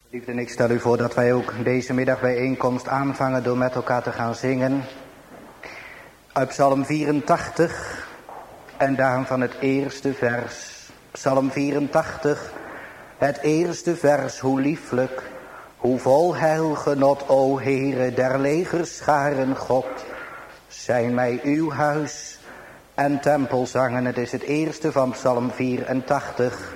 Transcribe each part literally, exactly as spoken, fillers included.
Liefde, ik stel u voor dat wij ook deze middag bijeenkomst aanvangen door met elkaar te gaan zingen. Uit Psalm vierentachtig en daarvan het eerste vers. Psalm vierentachtig, het eerste vers, hoe lieflijk, hoe vol heilgenot, o Heere der legerscharen God, zijn mij uw huis en tempelzangen. Het is het eerste van Psalm vierentachtig.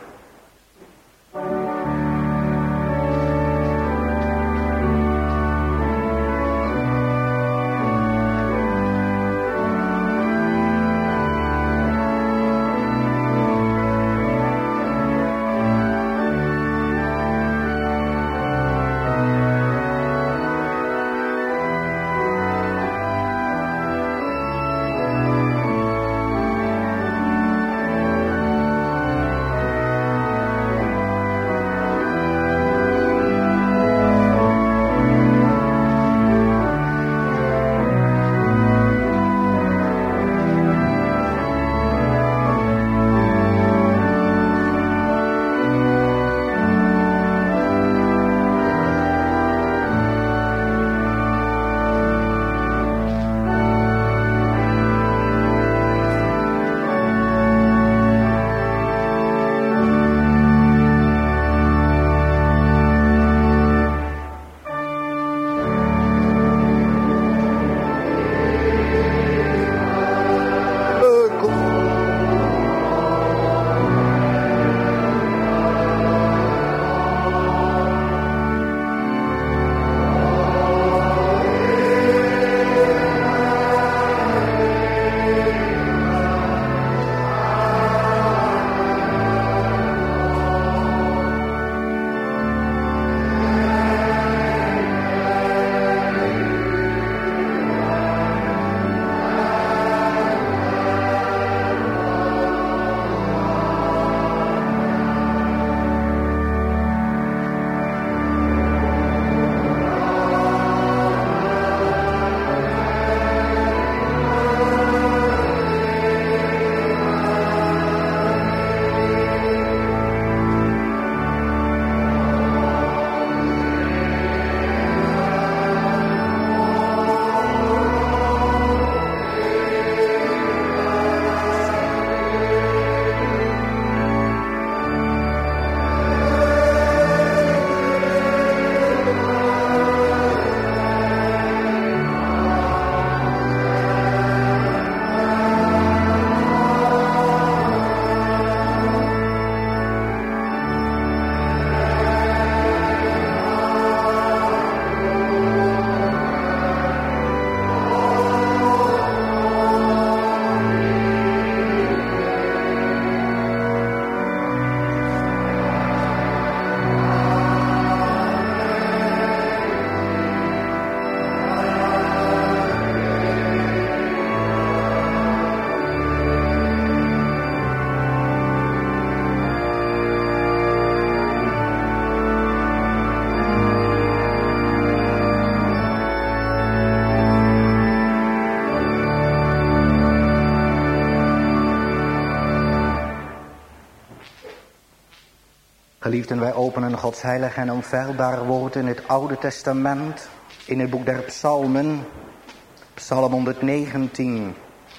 Geliefden, wij openen Gods heilig en onfeilbaar woord in het Oude Testament, in het boek der Psalmen, Psalm honderdnegentien.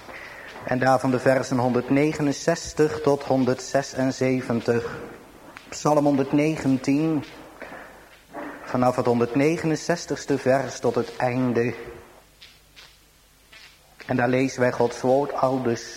En daarvan de versen honderdnegenenzestig tot honderdzesenzeventig. Psalm honderdnegentien, vanaf het honderdnegenenzestigste vers tot het einde. En daar lezen wij Gods woord aldus.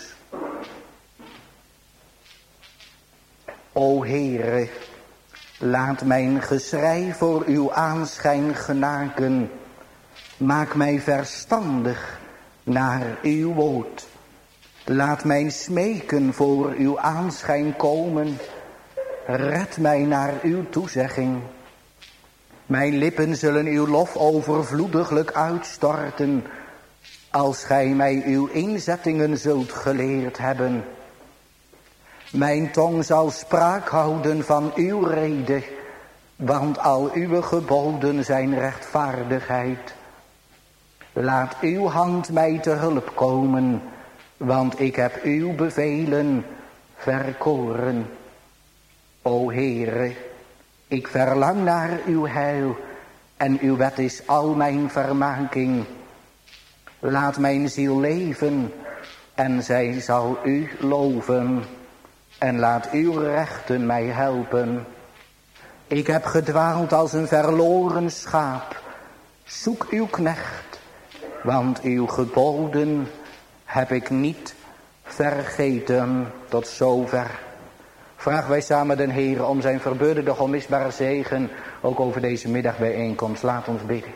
O Heere, laat mijn geschrei voor uw aanschijn genaken. Maak mij verstandig naar uw woord. Laat mijn smeken voor uw aanschijn komen. Red mij naar uw toezegging. Mijn lippen zullen uw lof overvloediglijk uitstorten, als gij mij uw inzettingen zult geleerd hebben. Mijn tong zal spraak houden van uw rede, want al uw geboden zijn rechtvaardigheid. Laat uw hand mij te hulp komen, want ik heb uw bevelen verkoren. O Heere, Ik verlang naar uw heil en uw wet is al mijn vermaking. Laat mijn ziel leven en zij zal u loven. En laat uw rechten mij helpen. Ik heb gedwaald als een verloren schaap. Zoek uw knecht, want uw geboden heb ik niet vergeten. Tot zover. Vragen wij samen den Heer om zijn verbeurende onmisbare zegen. Ook over deze middagbijeenkomst. Laat ons bidden.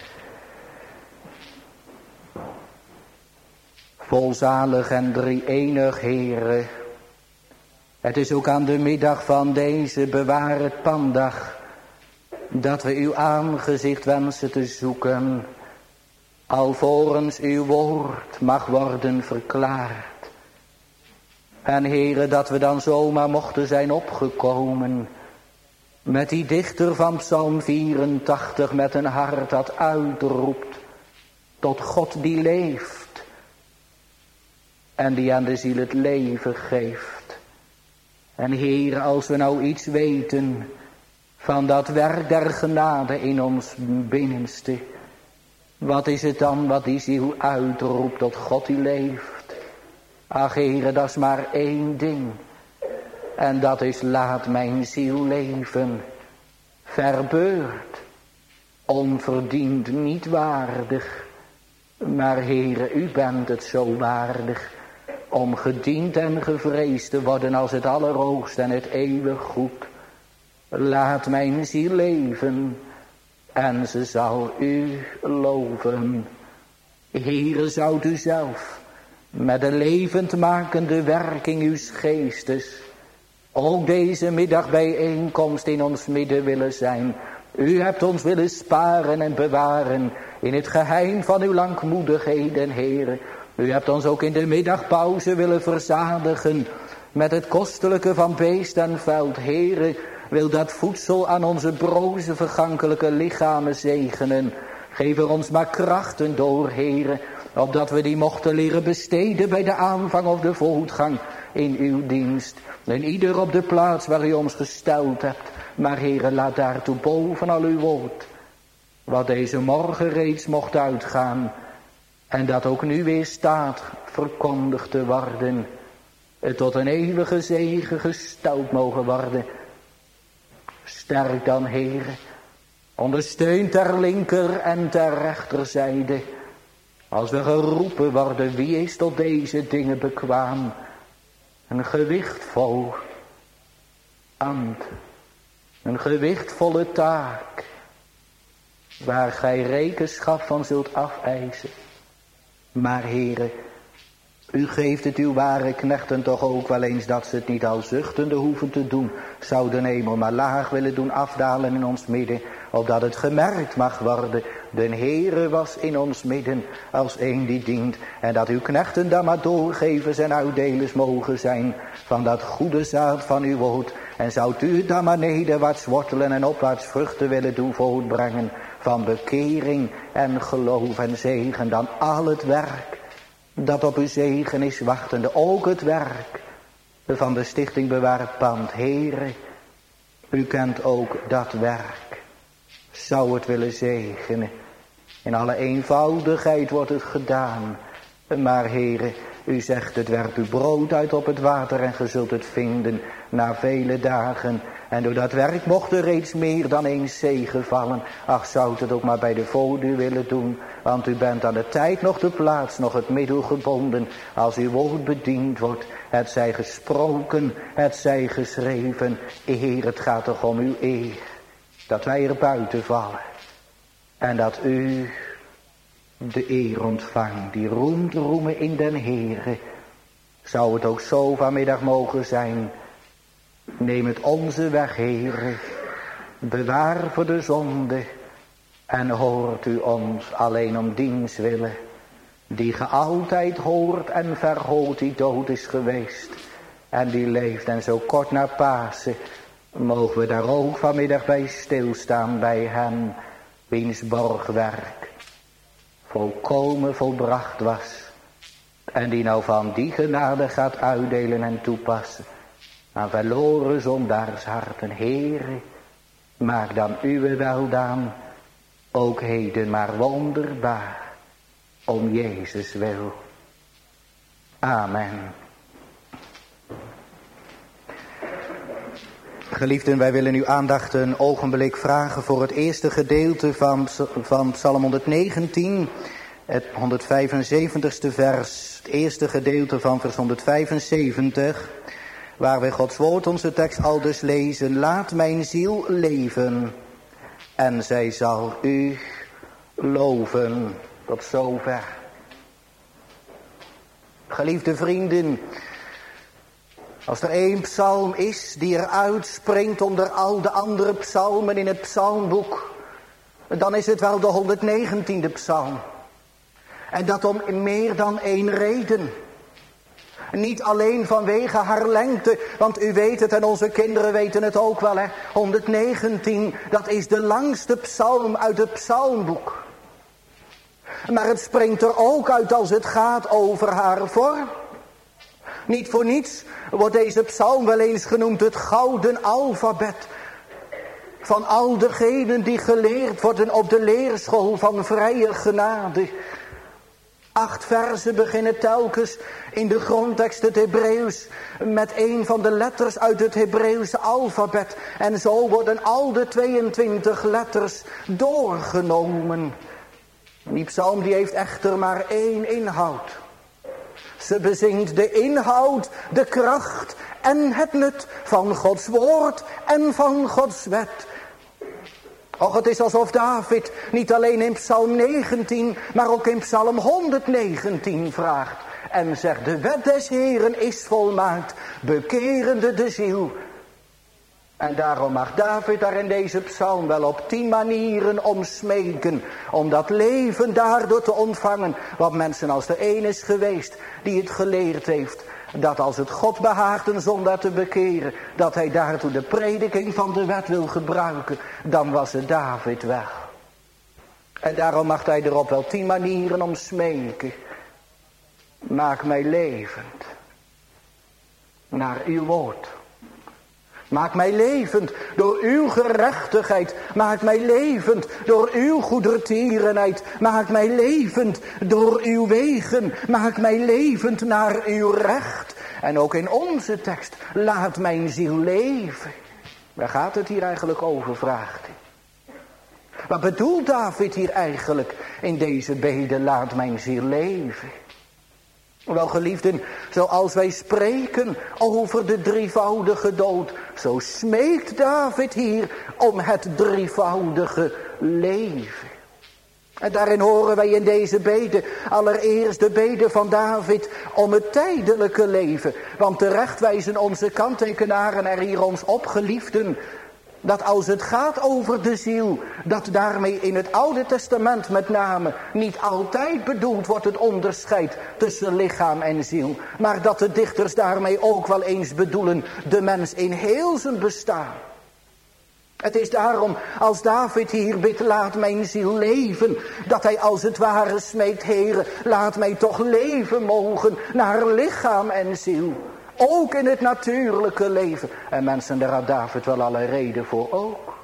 Volzalig en drie-enig Heere. Het is ook aan de middag van deze beware pandag dat we uw aangezicht wensen te zoeken, alvorens uw woord mag worden verklaard. En Heere, dat we dan zomaar mochten zijn opgekomen met die dichter van Psalm vierentachtig met een hart dat uitroept tot God die leeft en die aan de ziel het leven geeft. En Heer, als we nou iets weten van dat werk der genade in ons binnenste, wat is het dan wat die ziel uitroept tot God die leeft? Ach Heer, dat is maar één ding. En dat is laat mijn ziel leven. Verbeurd, onverdiend, niet waardig. Maar Heer, u bent het zo waardig om gediend en gevreesd te worden als het allerhoogst en het eeuwig goed. Laat mijn ziel leven en ze zal u loven. Heere, zoudt u zelf met de levendmakende werking uws geestes ook deze middagbijeenkomst in ons midden willen zijn. U hebt ons willen sparen en bewaren in het geheim van uw langmoedigheden, Heere. U hebt ons ook in de middagpauze willen verzadigen met het kostelijke van beest en veld. Heere, wil dat voedsel aan onze broze vergankelijke lichamen zegenen. Geef er ons maar krachten door, Heere, opdat we die mochten leren besteden bij de aanvang of de voortgang in uw dienst. En ieder op de plaats waar u ons gesteld hebt. Maar Heere, laat daartoe boven al uw woord, wat deze morgen reeds mocht uitgaan, en dat ook nu weer staat verkondigd te worden, het tot een eeuwige zegen gesteld mogen worden. Sterk dan, Heere, ondersteun ter linker en ter rechterzijde, als we geroepen worden, wie is tot deze dingen bekwaam? Een gewichtvol ambt, een gewichtvolle taak, waar gij rekenschap van zult afeisen. Maar Heere, u geeft het uw ware knechten toch ook wel eens dat ze het niet al zuchtende hoeven te doen. Zou de hemel maar laag willen doen afdalen in ons midden, opdat het gemerkt mag worden. De Heere was in ons midden als een die dient. En dat uw knechten dan maar doorgevers en uitdelers mogen zijn van dat goede zaad van uw woord. En zou u het dan maar nederwaarts wortelen en opwaarts vruchten willen doen voortbrengen van bekering en geloof en zegen. Dan al het werk dat op uw zegen is wachtende. Ook het werk van de Stichting Bewaard Pand. Heere, u kent ook dat werk. Zou het willen zegenen. In alle eenvoudigheid wordt het gedaan. Maar Heere, u zegt het werpt uw brood uit op het water en ge zult het vinden na vele dagen. En door dat werk mocht er reeds meer dan eens zegen vallen. Ach, zou het ook maar bij de voordeur willen doen. Want u bent aan de tijd nog de plaats, nog het middel gebonden. Als uw woord bediend wordt, het zij gesproken, het zij geschreven. Heer, het gaat toch om uw eer. Dat wij er buiten vallen. En dat u de eer ontvangt. Die roemt roemen in den Heere. Zou het ook zo vanmiddag mogen zijn. Neem het onze weg, Heere. Bewaar voor de zonde. En hoort u ons alleen om diens willen. Die ge altijd hoort en verhoort die dood is geweest. En die leeft en zo kort na Pasen. Mogen we daar ook vanmiddag bij stilstaan bij hem. Wiens borgwerk volkomen volbracht was. En die nou van die genade gaat uitdelen en toepassen. Aan verloren zondaars harten. Heere, maak dan uw weldaan ook heden maar wonderbaar, om Jezus wil. Amen. Geliefden, wij willen uw aandacht een ogenblik vragen voor het eerste gedeelte van, van Psalm honderdnegentien, het honderdvijfenzeventigste vers, het eerste gedeelte van vers honderdvijfenzeventig, waar wij Gods woord onze tekst aldus lezen: laat mijn ziel leven en zij zal u loven. Tot zover. Geliefde vrienden, als er één psalm is die er uitspringt onder al de andere psalmen in het psalmboek, dan is het wel de honderdnegentiende psalm. En dat om meer dan één reden. Niet alleen vanwege haar lengte, want u weet het en onze kinderen weten het ook wel, hè. honderdnegentien, dat is de langste psalm uit het psalmboek. Maar het springt er ook uit als het gaat over haar vorm. Niet voor niets wordt deze psalm wel eens genoemd het gouden alfabet van al degenen die geleerd worden op de leerschool van vrije genade. Acht verzen beginnen telkens in de grondtekst het Hebreeuws met een van de letters uit het Hebreeuwse alfabet. En zo worden al de tweeëntwintig letters doorgenomen. Die psalm die heeft echter maar één inhoud. Ze bezingt de inhoud, de kracht en het nut van Gods woord en van Gods wet. Och, het is alsof David niet alleen in psalm negentien, maar ook in psalm honderdnegentien vraagt. En zegt, de wet des Heeren is volmaakt, bekerende de ziel. En daarom mag David daar in deze psalm wel op tien manieren om smeken. Om dat leven daardoor te ontvangen. Want mensen, als er één is geweest die het geleerd heeft, dat als het God behaagt een zondaar te bekeren, dat hij daartoe de prediking van de wet wil gebruiken, dan was het David weg. En daarom mag hij erop wel tien manieren om smeken. Maak mij levend naar uw woord. Maak mij levend door uw gerechtigheid. Maak mij levend door uw goedertierenheid. Maak mij levend door uw wegen. Maak mij levend naar uw recht. En ook in onze tekst, laat mijn ziel leven. Waar gaat het hier eigenlijk over, vraagt hij. Wat bedoelt David hier eigenlijk in deze bede, laat mijn ziel leven? Wel geliefden, zoals wij spreken over de drievoudige dood, zo smeekt David hier om het drievoudige leven. En daarin horen wij in deze bede allereerst de bede van David om het tijdelijke leven. Want terecht wijzen onze kanttekenaren er hier ons op, geliefden, dat als het gaat over de ziel, dat daarmee in het Oude Testament met name niet altijd bedoeld wordt het onderscheid tussen lichaam en ziel. Maar dat de dichters daarmee ook wel eens bedoelen de mens in heel zijn bestaan. Het is daarom als David hier bidt, laat mijn ziel leven, dat hij als het ware smeekt, Heere, laat mij toch leven mogen naar lichaam en ziel. Ook in het natuurlijke leven. En mensen, daar had David wel alle reden voor ook.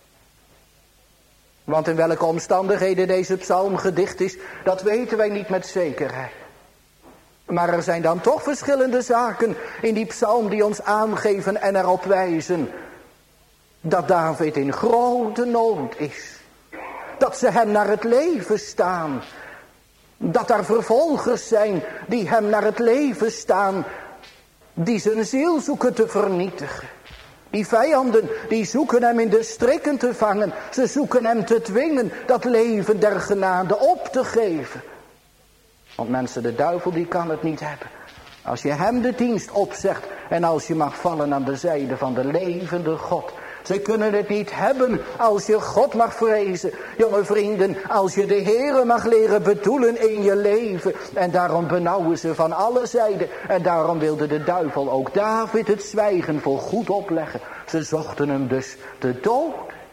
Want in welke omstandigheden deze psalm gedicht is, dat weten wij niet met zekerheid. Maar er zijn dan toch verschillende zaken in die psalm die ons aangeven en erop wijzen dat David in grote nood is. Dat ze hem naar het leven staan. Dat er vervolgers zijn die hem naar het leven staan, die zijn ziel zoeken te vernietigen. Die vijanden, die zoeken hem in de strikken te vangen. Ze zoeken hem te dwingen dat leven der genade op te geven. Want mensen, de duivel die kan het niet hebben. Als je hem de dienst opzegt en als je mag vallen aan de zijde van de levende God. Ze kunnen het niet hebben als je God mag vrezen. Jonge vrienden, als je de Heere mag leren bedoelen in je leven. En daarom benauwen ze van alle zijden. En daarom wilde de duivel ook David het zwijgen voor goed opleggen. Ze zochten hem dus te dood.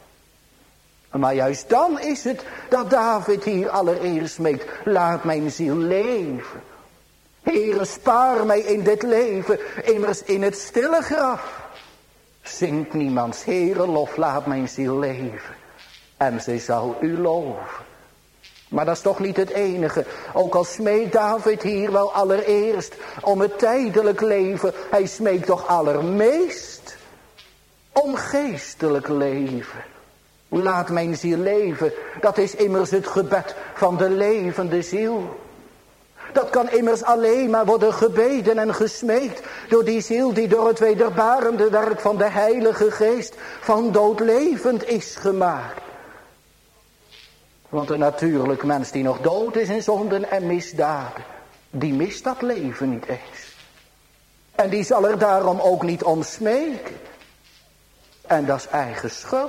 Maar juist dan is het dat David hier allereerst smeekt, laat mijn ziel leven. Heere, spaar mij in dit leven, immers in het stille graf zingt niemands Heere lof, laat mijn ziel leven. En zij zal u loven. Maar dat is toch niet het enige. Ook al smeekt David hier wel allereerst om het tijdelijk leven. Hij smeekt toch allermeest om geestelijk leven. Laat mijn ziel leven. Dat is immers het gebed van de levende ziel. Dat kan immers alleen maar worden gebeden en gesmeekt door die ziel die door het wederbarende werk van de Heilige Geest van dood levend is gemaakt. Want een natuurlijk mens die nog dood is in zonden en misdaden, die mist dat leven niet eens. En die zal er daarom ook niet om smeken. En dat is eigen schuld.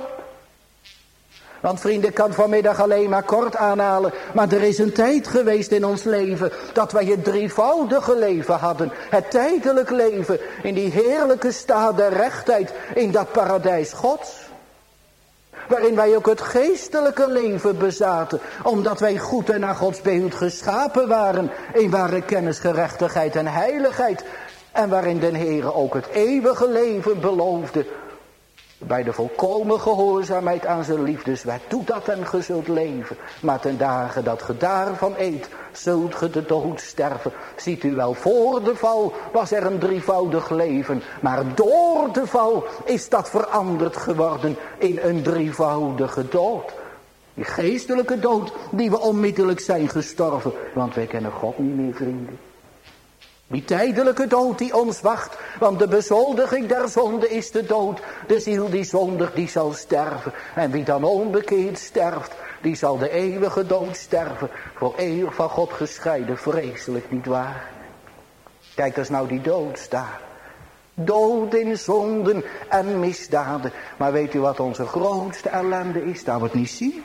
Want vrienden, ik kan vanmiddag alleen maar kort aanhalen. Maar er is een tijd geweest in ons leven dat wij het drievoudige leven hadden. Het tijdelijk leven in die heerlijke staat der rechtheid in dat paradijs Gods. Waarin wij ook het geestelijke leven bezaten. Omdat wij goed en naar Gods beeld geschapen waren. In ware kennis, gerechtigheid en heiligheid. En waarin den Heere ook het eeuwige leven beloofde. Bij de volkomen gehoorzaamheid aan zijn liefdeswet. Doe dat en ge zult leven. Maar ten dagen dat ge daarvan eet, zult ge de dood sterven. Ziet u wel, voor de val was er een drievoudig leven. Maar door de val is dat veranderd geworden in een drievoudige dood. Die geestelijke dood die we onmiddellijk zijn gestorven. Want wij kennen God niet meer, vrienden. Die tijdelijke dood die ons wacht, want de bezoldiging der zonde is de dood. De ziel die zondigt, die zal sterven. En wie dan onbekeerd sterft, die zal de eeuwige dood sterven. Voor eeuwig van God gescheiden, vreselijk niet waar. Kijk, dat is nou die dood staat. Dood in zonden en misdaden. Maar weet u wat onze grootste ellende is? Dat we het niet zien.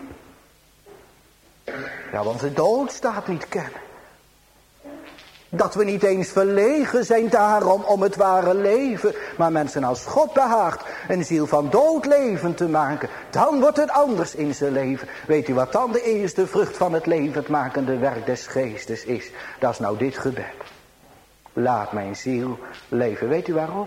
Ja, want de dood staat niet kennen. Dat we niet eens verlegen zijn daarom om het ware leven. Maar mensen, als God behaagt een ziel van dood leven te maken, dan wordt het anders in zijn leven. Weet u wat dan de eerste vrucht van het levendmakende werk des geestes is? Dat is nou dit gebed. Laat mijn ziel leven. Weet u waarom?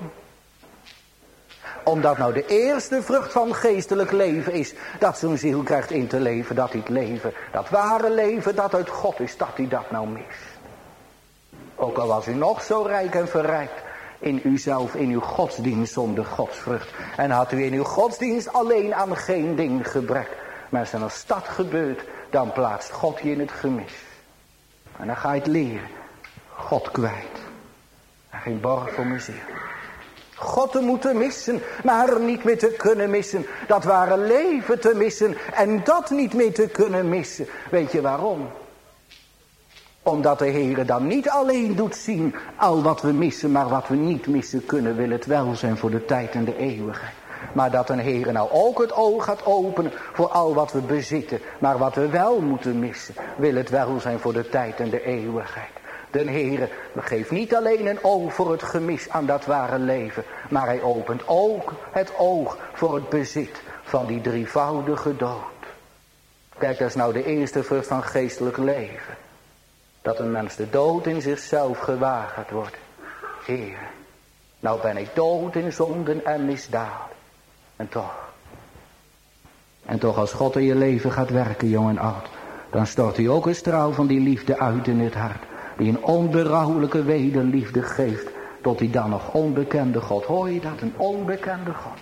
Omdat nou de eerste vrucht van geestelijk leven is, dat zo'n ziel krijgt in te leven, dat hij het leven, dat ware leven dat uit God is, dat hij dat nou mist. Ook al was u nog zo rijk en verrijkt in uzelf, in uw godsdienst zonder godsvrucht. En had u in uw godsdienst alleen aan geen ding gebrek. Maar als dat gebeurt, dan plaatst God je in het gemis. En dan ga je het leren. God kwijt. En geen borg voor mijn ziel. God te moeten missen, maar niet meer te kunnen missen. Dat ware leven te missen en dat niet meer te kunnen missen. Weet je waarom? Omdat de Heere dan niet alleen doet zien al wat we missen, maar wat we niet missen kunnen, wil het wel zijn voor de tijd en de eeuwigheid. Maar dat een Heere nou ook het oog gaat openen voor al wat we bezitten, maar wat we wel moeten missen, wil het wel zijn voor de tijd en de eeuwigheid. De Heere geeft niet alleen een oog voor het gemis aan dat ware leven, maar hij opent ook het oog voor het bezit van die drievoudige dood. Kijk, dat is nou de eerste vrucht van geestelijk leven. Dat een mens de dood in zichzelf gewaar gaat worden. Heer, nou ben ik dood in zonden en misdaden. En toch. En toch als God in je leven gaat werken, jong en oud. Dan stort hij ook een straal van die liefde uit in het hart. Die een onberouwelijke wederliefde geeft. Tot die dan nog onbekende God. Hoor je dat? Een onbekende God.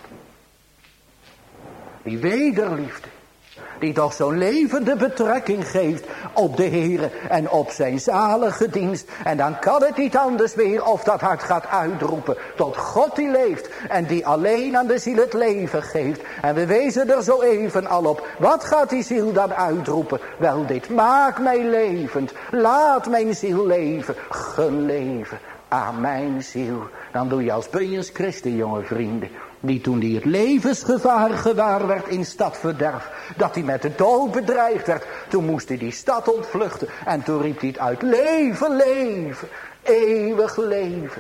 Die wederliefde. Die toch zo'n levende betrekking geeft op de Heere en op zijn zalige dienst. En dan kan het niet anders meer of dat hart gaat uitroepen tot God die leeft. En die alleen aan de ziel het leven geeft. En we wezen er zo even al op. Wat gaat die ziel dan uitroepen? Wel dit, maak mij levend. Laat mijn ziel leven. Gun leven aan mijn ziel. Dan doe je als Bunjens Christen, jonge vrienden. Die toen die het levensgevaar gewaar werd in stadverderf. Dat hij met de dood bedreigd werd. Toen moest hij die stad ontvluchten. En toen riep hij het uit. Leven, leven. Eeuwig leven.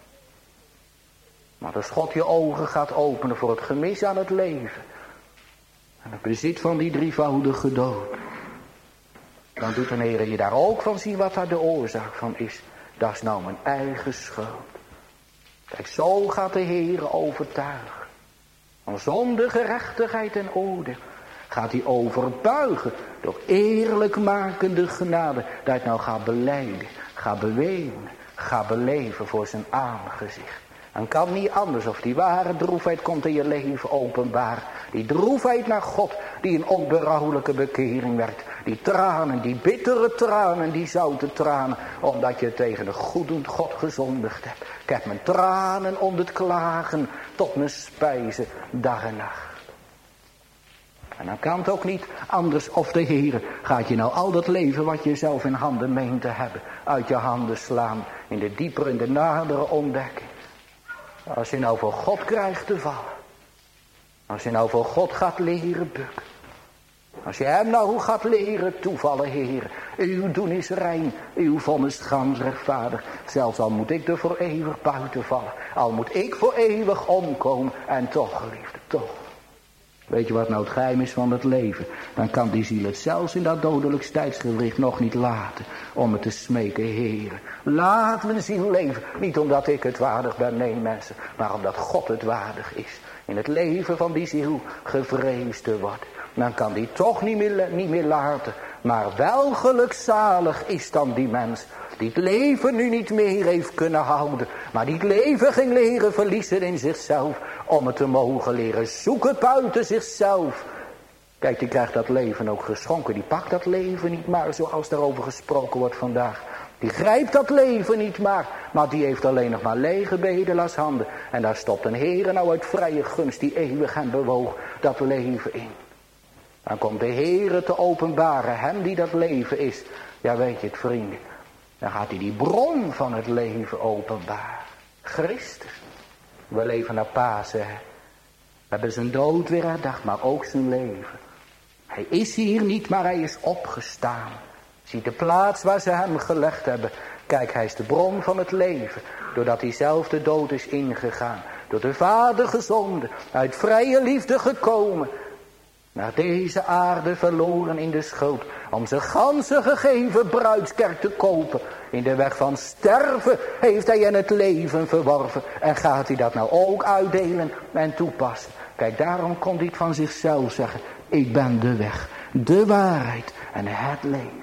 Maar als God je ogen gaat openen voor het gemis aan het leven. En het bezit van die drievoudige dood. Dan doet de Heer je daar ook van zien wat daar de oorzaak van is. Dat is nou mijn eigen schuld. Kijk, zo gaat de Heer overtuigen. Van zonde, gerechtigheid en oordeel. Gaat hij overbuigen door eerlijkmakende genade. Dat hij het nou gaat belijden, gaat bewegen, gaat beleven voor zijn aangezicht. Dan kan niet anders of die ware droefheid komt in je leven openbaar. Die droefheid naar God die een onberouwelijke bekering werkt. Die tranen, die bittere tranen, die zoute tranen. Omdat je tegen de goeddoend God gezondigd hebt. Ik heb mijn tranen om het klagen tot mijn spijzen dag en nacht. En dan kan het ook niet anders of de Heer gaat je nou al dat leven wat je zelf in handen meent te hebben. Uit je handen slaan in de diepere en de nadere ontdekking. Als je nou voor God krijgt te vallen. Als je nou voor God gaat leren bukken. Als je hem nou gaat leren toevallen, Heer. Uw doen is rein, uw vonnis gans rechtvaardig. Zelfs al moet ik er voor eeuwig buiten vallen. Al moet ik voor eeuwig omkomen. En toch, geliefde, toch. Weet je wat nou het geheim is van het leven? Dan kan die ziel het zelfs in dat dodelijk tijdsgewricht nog niet laten. Om het te smeken, Heer. Laat mijn ziel leven. Niet omdat ik het waardig ben, nee mensen. Maar omdat God het waardig is. In het leven van die ziel gevreesd te worden. Dan kan die toch niet meer, niet meer laten. Maar wel gelukzalig is dan die mens. Die het leven nu niet meer heeft kunnen houden. Maar die het leven ging leren verliezen in zichzelf. Om het te mogen leren zoeken buiten zichzelf. Kijk, die krijgt dat leven ook geschonken. Die pakt dat leven niet maar zoals daarover gesproken wordt vandaag. Die grijpt dat leven niet maar. Maar die heeft alleen nog maar lege bedelaars handen. En daar stopt een Heer nou uit vrije gunst die eeuwig hem bewoog dat leven in. Dan komt de Heer te openbaren. Hem die dat leven is. Ja, weet je het, vrienden. Dan gaat hij die bron van het leven openbaren. Christus. We leven naar Pasen. Hè? We hebben zijn dood weer herdacht, maar ook zijn leven. Hij is hier niet, maar hij is opgestaan. Ziet de plaats waar ze hem gelegd hebben. Kijk, hij is de bron van het leven. Doordat hij zelf de dood is ingegaan. Door de Vader gezonden. Uit vrije liefde gekomen. Naar deze aarde verloren in de schuld. Om zijn ganse gegeven bruidskerk te kopen. In de weg van sterven heeft hij in het leven verworven. En gaat hij dat nou ook uitdelen en toepassen. Kijk, daarom kon hij het van zichzelf zeggen. Ik ben de weg, de waarheid en het leven.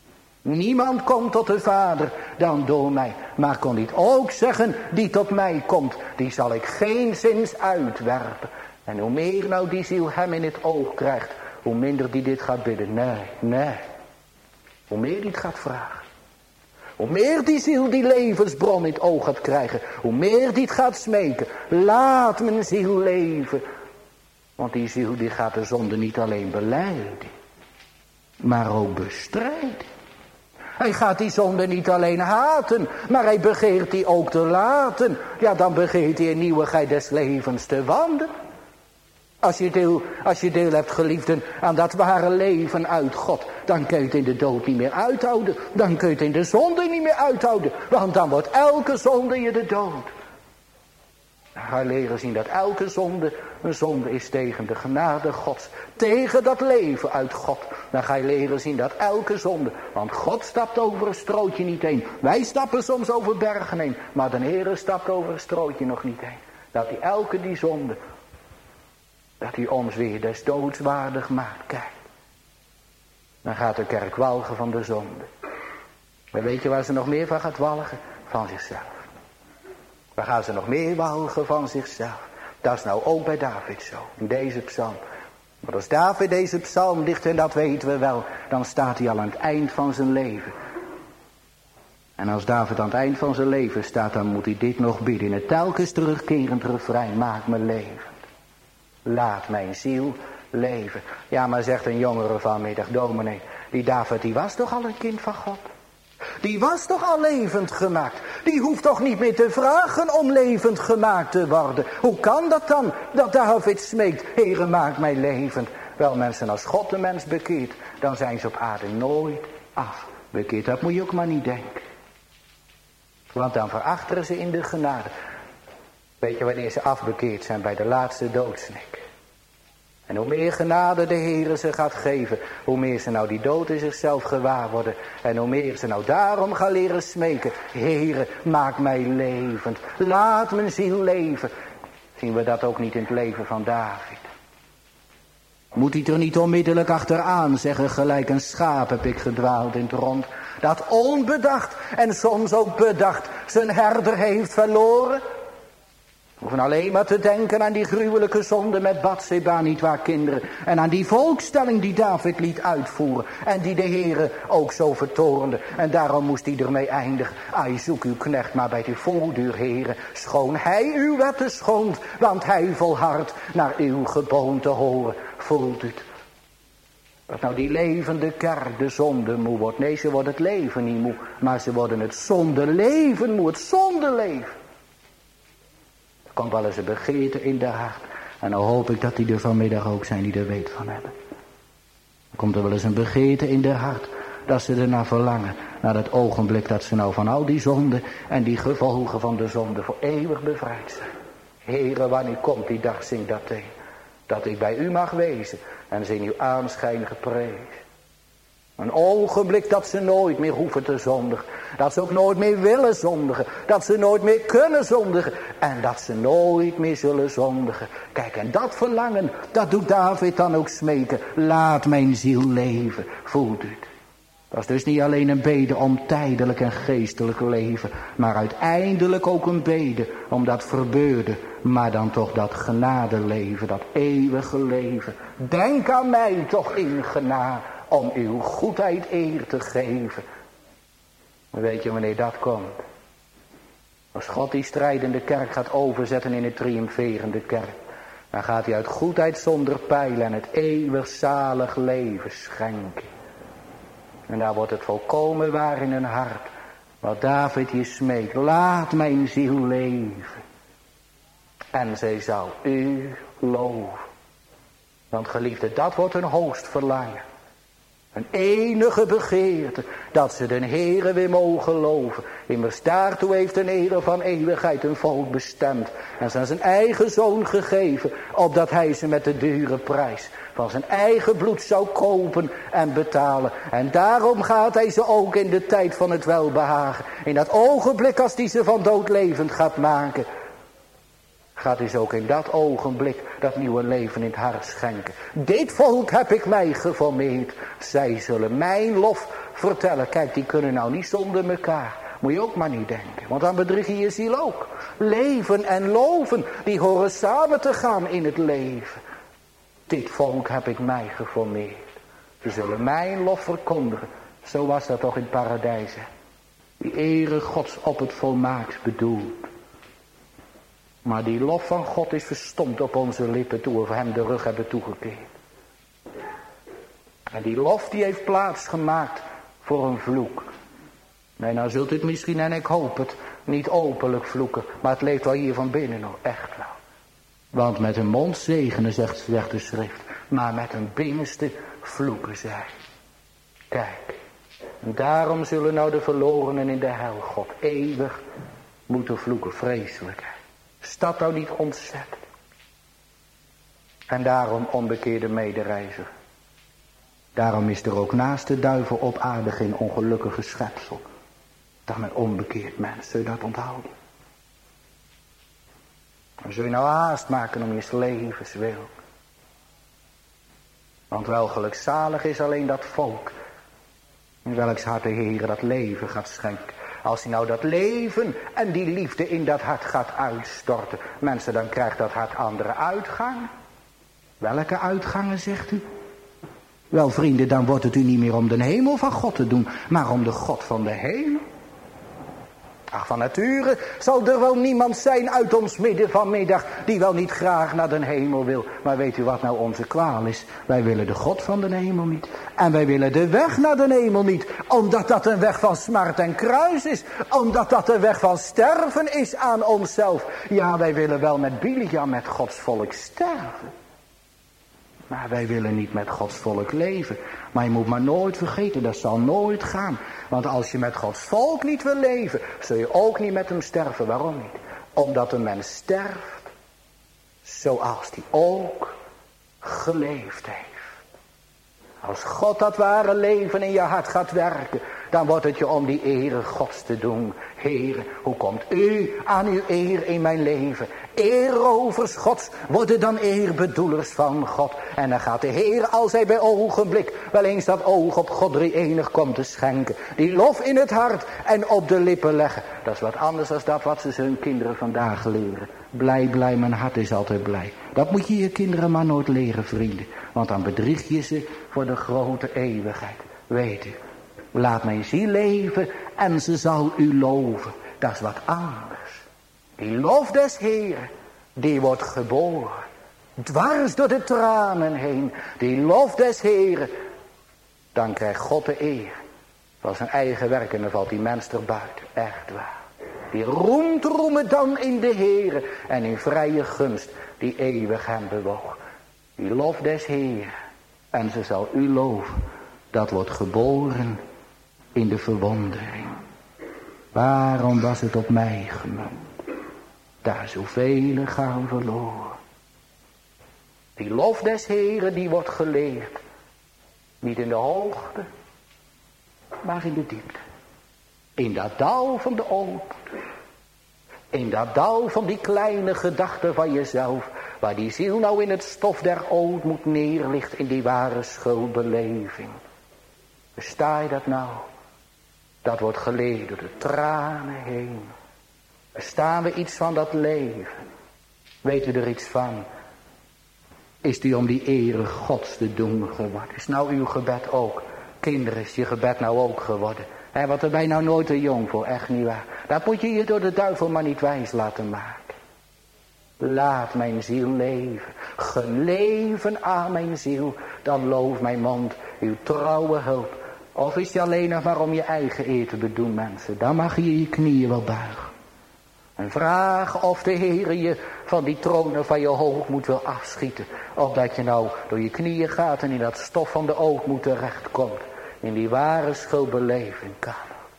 Niemand komt tot de Vader dan door mij. Maar kon hij het ook zeggen, die tot mij komt. Die zal ik geen zins uitwerpen. En hoe meer nou die ziel hem in het oog krijgt. Hoe minder die dit gaat bidden. Nee, nee. Hoe meer die het gaat vragen. Hoe meer die ziel die levensbron in het oog gaat krijgen. Hoe meer die het gaat smeken. Laat mijn ziel leven. Want die ziel die gaat de zonde niet alleen belijden. Maar ook bestrijden. Hij gaat die zonde niet alleen haten. Maar hij begeert die ook te laten. Ja, dan begeert hij in nieuwigheid des levens te wandelen. Als je, deel, als je deel hebt, geliefden, aan dat ware leven uit God. Dan kun je het in de dood niet meer uithouden. Dan kun je het in de zonde niet meer uithouden. Want dan wordt elke zonde je de dood. Dan ga je leren zien dat elke zonde een zonde is tegen de genade Gods. Tegen dat leven uit God. Dan ga je leren zien dat elke zonde. Want God stapt over een strootje niet heen. Wij stappen soms over bergen heen. Maar de Heer stapt over een strootje nog niet heen. Dat hij elke die zonde. Dat hij ons weer des doods waardig maakt. Kijk. Dan gaat de kerk walgen van de zonde. Maar weet je waar ze nog meer van gaat walgen? Van zichzelf. Waar gaan ze nog meer walgen van zichzelf? Dat is nou ook bij David zo. In deze psalm. Maar als David deze psalm ligt, en dat weten we wel. Dan staat hij al aan het eind van zijn leven. En als David aan het eind van zijn leven staat. Dan moet hij dit nog bidden. In het telkens terugkerend refrein. Maak me levend. Laat mijn ziel leven. Ja, maar zegt een jongere vanmiddag, dominee. Die David, die was toch al een kind van God? Die was toch al levend gemaakt? Die hoeft toch niet meer te vragen om levend gemaakt te worden? Hoe kan dat dan, dat David smeekt, Heere, maak mij levend? Wel mensen, als God de mens bekeert, dan zijn ze op aarde nooit af. Bekeerd, dat moet je ook maar niet denken. Want dan verachteren ze in de genade. Weet je wanneer ze afbekeerd zijn? Bij de laatste doodsnik. En hoe meer genade de Heere ze gaat geven. Hoe meer ze nou die dood in zichzelf gewaar worden. En hoe meer ze nou daarom gaan leren smeken. Heere, maak mij levend. Laat mijn ziel leven. Zien we dat ook niet in het leven van David? Moet hij er niet onmiddellijk achteraan zeggen, gelijk een schaap heb ik gedwaald in het rond, dat onbedacht en soms ook bedacht zijn herder heeft verloren? We hoeven alleen maar te denken aan die gruwelijke zonde met Batseba, niet waar kinderen. En aan die volkstelling die David liet uitvoeren. En die de Heere ook zo vertoornde. En daarom moest hij ermee eindigen. Ai, zoek uw knecht maar bij die voordeur, Heere. Schoon hij uw wetten schond. Want hij volhardt naar uw geboon te horen. Voelt u het? Dat nou die levende kerk de zonde moe wordt. Nee, ze wordt het leven niet moe. Maar ze worden het zonde leven moe. Het zonde leven. Er komt wel eens een begeerte in de hart. En dan hoop ik dat die er vanmiddag ook zijn die er weet van hebben. Er komt er wel eens een begeerte in de hart. Dat ze ernaar verlangen. Naar het ogenblik dat ze nou van al die zonden. En die gevolgen van de zonde voor eeuwig bevrijd zijn. Heere, wanneer komt die dag, zing dat tegen. Dat ik bij u mag wezen. En ze in uw aanschijn geprezen. Een ogenblik dat ze nooit meer hoeven te zondigen. Dat ze ook nooit meer willen zondigen. Dat ze nooit meer kunnen zondigen. En dat ze nooit meer zullen zondigen. Kijk, en dat verlangen, dat doet David dan ook smeken. Laat mijn ziel leven. Voelt u het? Dat is dus niet alleen een bede om tijdelijk en geestelijk leven. Maar uiteindelijk ook een bede om dat verbeurde. Maar dan toch dat genadeleven, dat eeuwige leven. Denk aan mij toch in genade. Om uw goedheid eer te geven. Weet je wanneer dat komt? Als God die strijdende kerk gaat overzetten in een triomferende kerk. Dan gaat hij uit goedheid zonder pijl en het eeuwig zalig leven schenken. En daar wordt het volkomen waar in hun hart. Wat David hier smeekt. Laat mijn ziel leven. En zij zal u loven. Want geliefde, dat wordt een hoogst verlangen. Een enige begeerte, dat ze den Heere weer mogen loven. Immers daartoe heeft de Heere van eeuwigheid een volk bestemd. En zijn zijn eigen zoon gegeven, opdat hij ze met de dure prijs van zijn eigen bloed zou kopen en betalen. En daarom gaat hij ze ook in de tijd van het welbehagen. In dat ogenblik als hij ze van dood levend gaat maken. Gaat hij ze ook in dat ogenblik dat nieuwe leven in het hart schenken. Dit volk heb ik mij geformeerd. Zij zullen mijn lof vertellen. Kijk, die kunnen nou niet zonder elkaar. Moet je ook maar niet denken. Want dan bedrieg je je ziel ook. Leven en loven, die horen samen te gaan in het leven. Dit volk heb ik mij geformeerd. Ze zullen mijn lof verkondigen. Zo was dat toch in het paradijs. Hè? Die ere Gods op het volmaaks bedoeld. Maar die lof van God is verstomd op onze lippen toen we hem de rug hebben toegekeerd. En die lof die heeft plaats gemaakt voor een vloek. Nee, nou zult u het misschien, en ik hoop het, niet openlijk vloeken. Maar het leeft wel hier van binnen nog, echt wel. Want met een mond zegenen, zegt, zegt de schrift. Maar met een binnenste vloeken zij. Kijk, en daarom zullen nou de verlorenen in de hel God eeuwig moeten vloeken, vreselijk. Is dat nou niet ontzettend? En daarom, onbekeerde medereiziger. Daarom is er ook naast de duivel op aarde geen ongelukkige schepsel dan een onbekeerd mens. Zul je dat onthouden? Dan zul je nou haast maken om je levenswil. Want wel gelukzalig is alleen dat volk in welks hart de Heer dat leven gaat schenken. Als hij nou dat leven en die liefde in dat hart gaat uitstorten. Mensen, dan krijgt dat hart andere uitgangen. Welke uitgangen, zegt u? Wel vrienden, dan wordt het u niet meer om de hemel van God te doen, maar om de God van de hemel. Ach, van nature zal er wel niemand zijn uit ons midden vanmiddag die wel niet graag naar de hemel wil. Maar weet u wat nou onze kwaal is? Wij willen de God van de hemel niet. En wij willen de weg naar de hemel niet. Omdat dat een weg van smart en kruis is. Omdat dat een weg van sterven is aan onszelf. Ja, wij willen wel met Biliam, met Gods volk sterven. Maar wij willen niet met Gods volk leven. Maar je moet maar nooit vergeten, dat zal nooit gaan. Want als je met Gods volk niet wil leven, zul je ook niet met hem sterven. Waarom niet? Omdat een mens sterft, zoals die ook geleefd heeft. Als God dat ware leven in je hart gaat werken, Dan wordt het je om die ere Gods te doen. Heer, hoe komt u aan uw eer in mijn leven? Eerrovers Gods worden dan eerbedoelers van God. En dan gaat de Heer, als hij bij ogenblik wel eens dat oog op God drie-enig komt te schenken, die lof in het hart en op de lippen leggen. Dat is wat anders dan dat wat ze hun kinderen vandaag leren. Blij, blij, mijn hart is altijd blij. Dat moet je je kinderen maar nooit leren, vrienden. Want dan bedrieg je ze voor de grote eeuwigheid. Weet u, laat mijn ziel leven en ze zal u loven. Dat is wat anders. Die lof des Heeren, die wordt geboren. Dwars door de tranen heen. Die lof des Heeren. Dan krijgt God de eer. Van zijn eigen werk en dan valt die mens erbuiten. Echt waar. Die roemt roemen dan in de Heere. En in vrije gunst die eeuwig hem bewoog. Die lof des Heeren. En ze zal u loven. Dat wordt geboren in de verwondering. Waarom was het op mij gemunt? Daar zoveel gaan verloren. Die lof des Heeren die wordt geleerd. Niet in de hoogte, maar in de diepte. In dat dal van de ootmoed. In dat dal van die kleine gedachten van jezelf. Waar die ziel nou in het stof der ootmoed neerligt in die ware schuldbeleving. Versta je dat nou? Dat wordt geleerd door de tranen heen. Verstaan we iets van dat leven? Weten we er iets van? Is die om die ere Gods te doen geworden? Is nou uw gebed ook? Kinderen, is je gebed nou ook geworden? He, wat er ben je nou nooit te jong voor, echt niet waar. Dat moet je je door de duivel maar niet wijs laten maken. Laat mijn ziel leven. Gun leven aan mijn ziel. Dan loof mijn mond uw trouwe hulp. Of is het alleen nog maar om je eigen eer te bedoen, mensen. Dan mag je je knieën wel buigen. En vraag of de Heer je van die tronen van je hoogmoed wil afschieten. Opdat je nou door je knieën gaat en in dat stof van de ootmoed terechtkomt. In die ware schuldbeleving kan.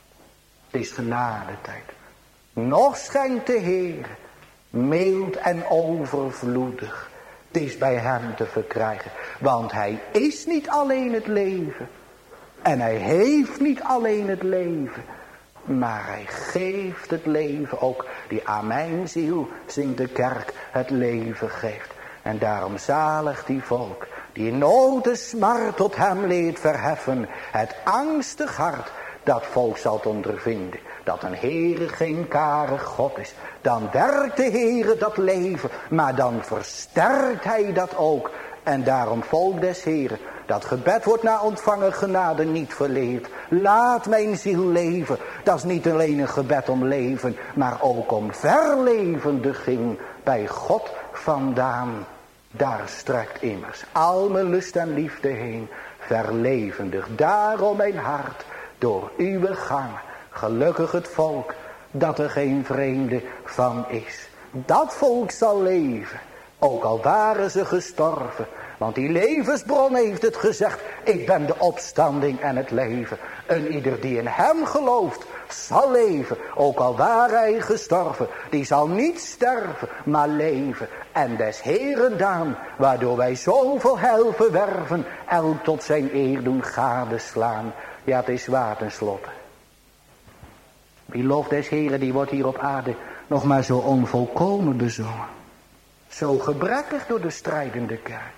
Het is genadetijd. Nog schenkt de Heer mild en overvloedig. Het is bij hem te verkrijgen. Want hij is niet alleen het leven. En hij heeft niet alleen het leven. Maar hij geeft het leven ook. Die aan mijn ziel, zingt de kerk, het leven geeft. En daarom zalig die volk. Die in nood en smart tot hem leert verheffen. Het angstig hart, dat volk zal het ondervinden. Dat een Heere geen karig God is. Dan werkt de Heere dat leven. Maar dan versterkt hij dat ook. En daarom volk des Heeren. Dat gebed wordt na ontvangen genade niet verleerd. Laat mijn ziel leven. Dat is niet alleen een gebed om leven. Maar ook om verlevendiging bij God vandaan. Daar strekt immers al mijn lust en liefde heen. Verlevendig daarom mijn hart door uw gang. Gelukkig het volk dat er geen vreemde van is. Dat volk zal leven. Ook al waren ze gestorven. Want die levensbron heeft het gezegd. Ik ben de opstanding en het leven. En ieder die in hem gelooft zal leven. Ook al ware hij gestorven. Die zal niet sterven maar leven. En des Heeren daan. Waardoor wij zoveel heil verwerven. Elk tot zijn eer doen gadeslaan. Ja, het is waar tenslotte. Die lof des Heeren die wordt hier op aarde nog maar zo onvolkomen bezongen. Zo gebrekkig door de strijdende kerk.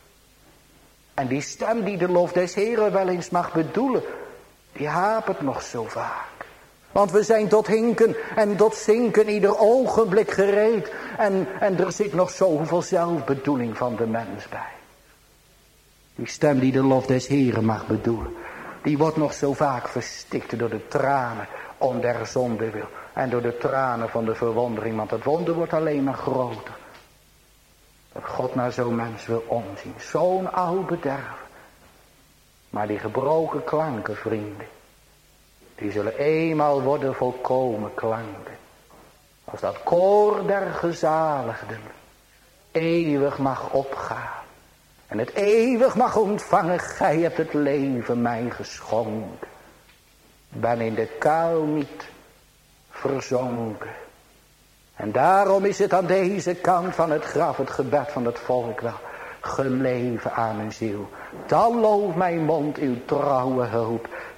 En die stem die de lof des Heeren wel eens mag bedoelen, die hapert nog zo vaak. Want we zijn tot hinken en tot zinken ieder ogenblik gereed. En, en er zit nog zoveel zelfbedoeling van de mens bij. Die stem die de lof des Heeren mag bedoelen, die wordt nog zo vaak verstikt door de tranen om der zonde wil. En door de tranen van de verwondering, want het wonder wordt alleen maar groter. Dat God naar zo'n mens wil omzien. Zo'n oud bederf. Maar die gebroken klanken, vrienden. Die zullen eenmaal worden volkomen klanken. Als dat koor der gezaligden eeuwig mag opgaan. En het eeuwig mag ontvangen. Gij hebt het leven mij geschonken. Ben in de kuil niet verzonken. En daarom is het aan deze kant van het graf het gebed van het volk wel. Gun leven aan mijn ziel. Dan looft mijn mond uw trouwe hulp.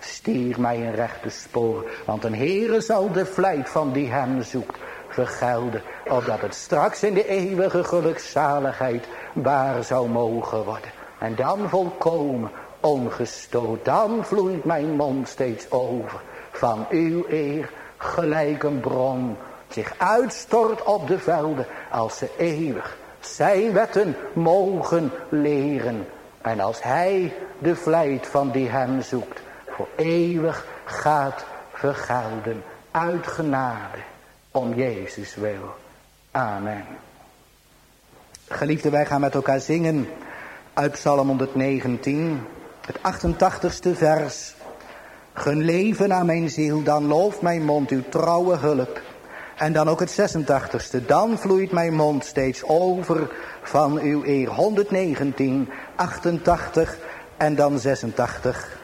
stier mij een rechte spoor. Want een Heere zal de vlijt van die hem zoekt vergelden, opdat het straks in de eeuwige gelukzaligheid waar zou mogen worden. En dan volkomen ongestoord, dan vloeit mijn mond steeds over van uw eer, gelijk een bron zich uitstort op de velden, als ze eeuwig zijn wetten mogen leren. En als hij de vlijt van die hem zoekt voor eeuwig gaat vergelden, uit genade om Jezus wil. Amen. Geliefden, wij gaan met elkaar zingen uit Psalm honderdnegentien, het achtentachtigste vers. Gun leven aan mijn ziel, dan looft mijn mond uw trouwe hulp. En dan ook het zesentachtigste, dan vloeit mijn mond steeds over van uw eer. honderdnegentien, achtentachtig en dan zesentachtig.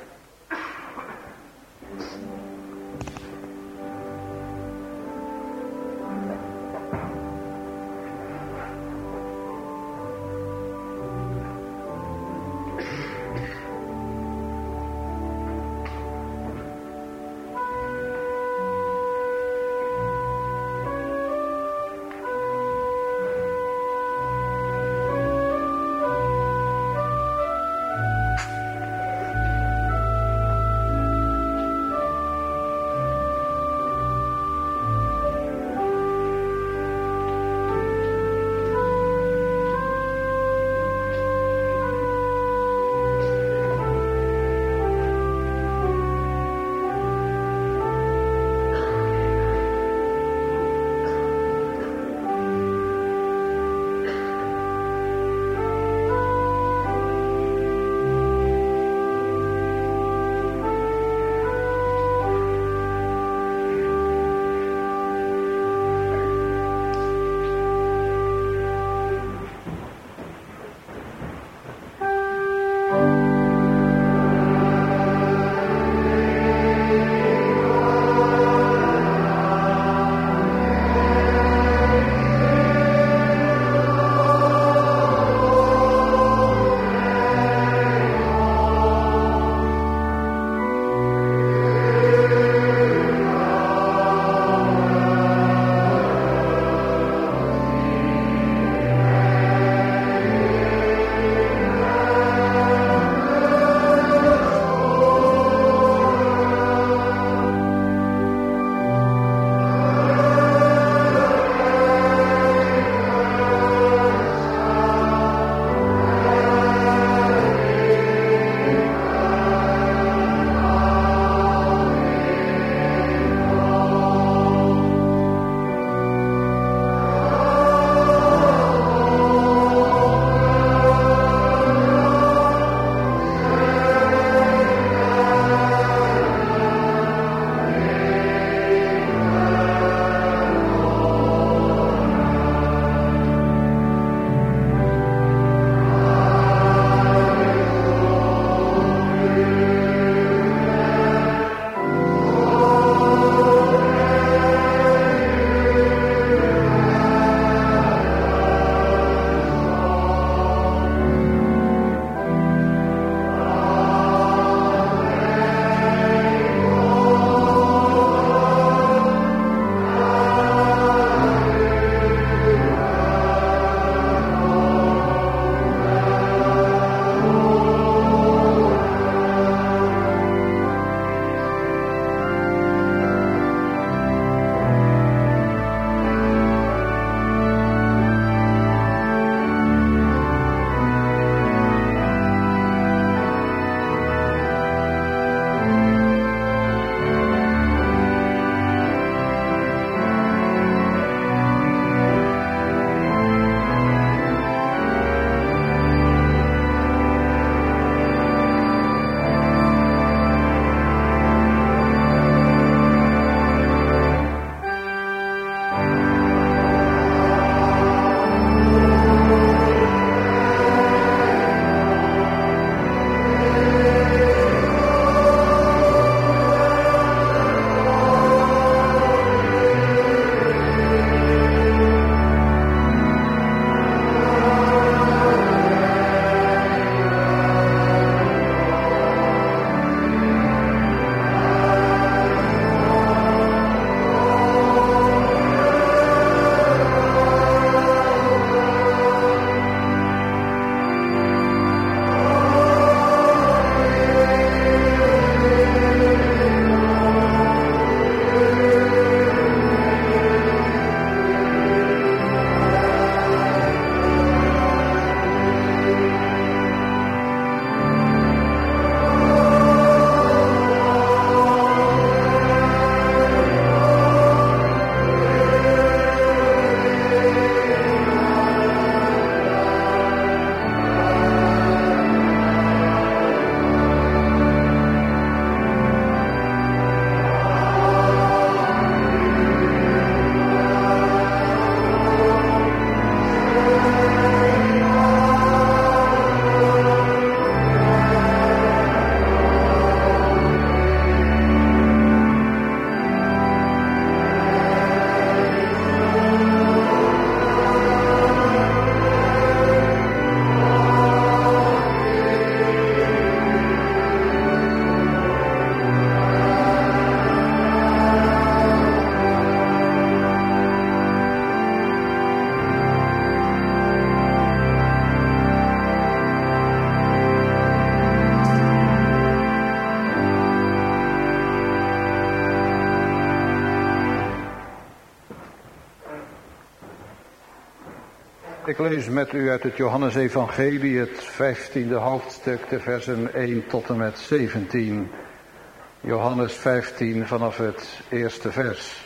Ik lees met u uit het Johannesevangelie, het vijftiende hoofdstuk, de versen één tot en met zeventien. Johannes vijftien vanaf het eerste vers.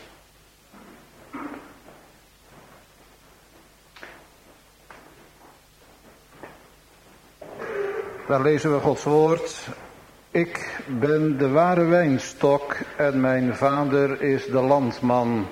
Daar lezen we Gods woord. Ik ben de ware wijnstok en mijn vader is de landman.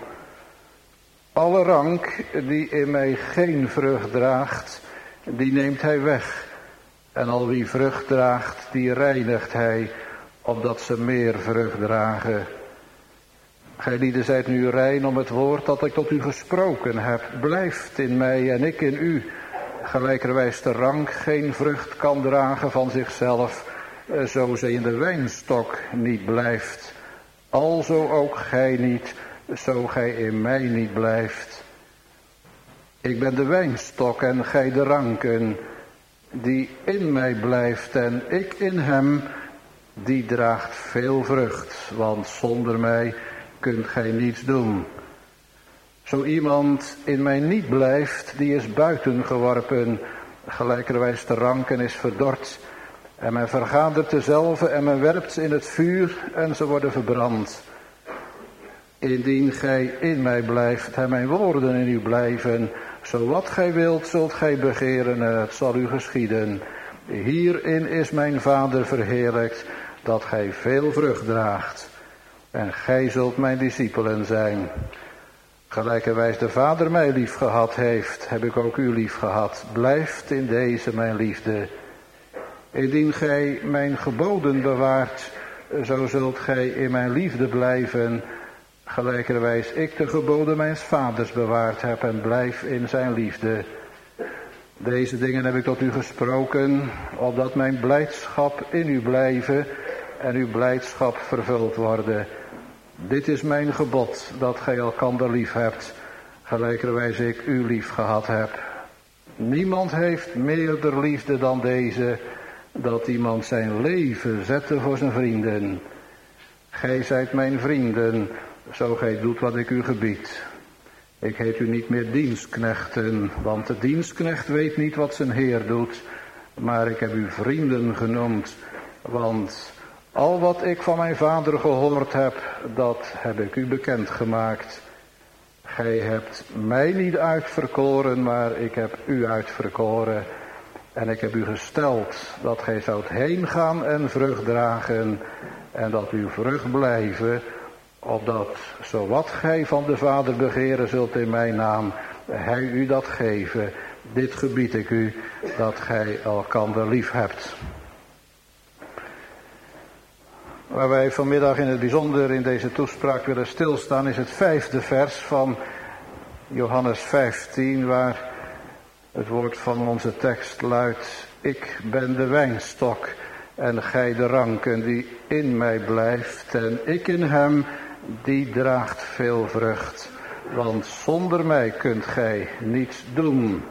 Alle rank die in mij geen vrucht draagt, die neemt hij weg. En al wie vrucht draagt, die reinigt hij, opdat ze meer vrucht dragen. Gij lieden zijt nu rein om het woord dat ik tot u gesproken heb. Blijft in mij en ik in u. Gelijkerwijs de rank geen vrucht kan dragen van zichzelf, zo zij in de wijnstok niet blijft. Alzo ook gij niet, zo gij in mij niet blijft. Ik ben de wijnstok en gij de ranken, die in mij blijft en ik in hem, die draagt veel vrucht, want zonder mij kunt gij niets doen. Zo iemand in mij niet blijft, die is buiten geworpen, gelijkerwijs de ranken is verdord. En men vergadert dezelve en men werpt ze in het vuur en ze worden verbrand. Indien gij in mij blijft en mijn woorden in u blijven, zo wat gij wilt zult gij begeren en het zal u geschieden. Hierin is mijn Vader verheerlijkt, dat gij veel vrucht draagt. En gij zult mijn discipelen zijn. Gelijkerwijs de Vader mij lief gehad heeft, heb ik ook u lief gehad. Blijft in deze mijn liefde. Indien gij mijn geboden bewaart, zo zult gij in mijn liefde blijven. Gelijkerwijs ik de geboden mijns vaders bewaard heb en blijf in zijn liefde. Deze dingen heb ik tot u gesproken, opdat mijn blijdschap in u blijven en uw blijdschap vervuld worden. Dit is mijn gebod, dat gij elkander lief hebt, gelijkerwijs ik u lief gehad heb. Niemand heeft meerder liefde dan deze, dat iemand zijn leven zette voor zijn vrienden. Gij zijt mijn vrienden, zo gij doet wat ik u gebied. Ik heet u niet meer dienstknechten, want de dienstknecht weet niet wat zijn heer doet. Maar ik heb u vrienden genoemd, want al wat ik van mijn vader gehoord heb, dat heb ik u bekendgemaakt. Gij hebt mij niet uitverkoren, maar ik heb u uitverkoren. En ik heb u gesteld dat gij zoudt heen gaan en vrucht dragen, en dat uw vrucht blijven, opdat zowat gij van de Vader begeren zult in mijn naam, hij u dat geven. Dit gebied ik u, dat gij elkander lief hebt. Waar wij vanmiddag in het bijzonder in deze toespraak willen stilstaan is het vijfde vers van Johannes vijftien, waar het woord van onze tekst luidt: ik ben de wijnstok en gij de ranken die in mij blijft en ik in hem, die draagt veel vrucht. Want zonder mij kunt gij niets doen.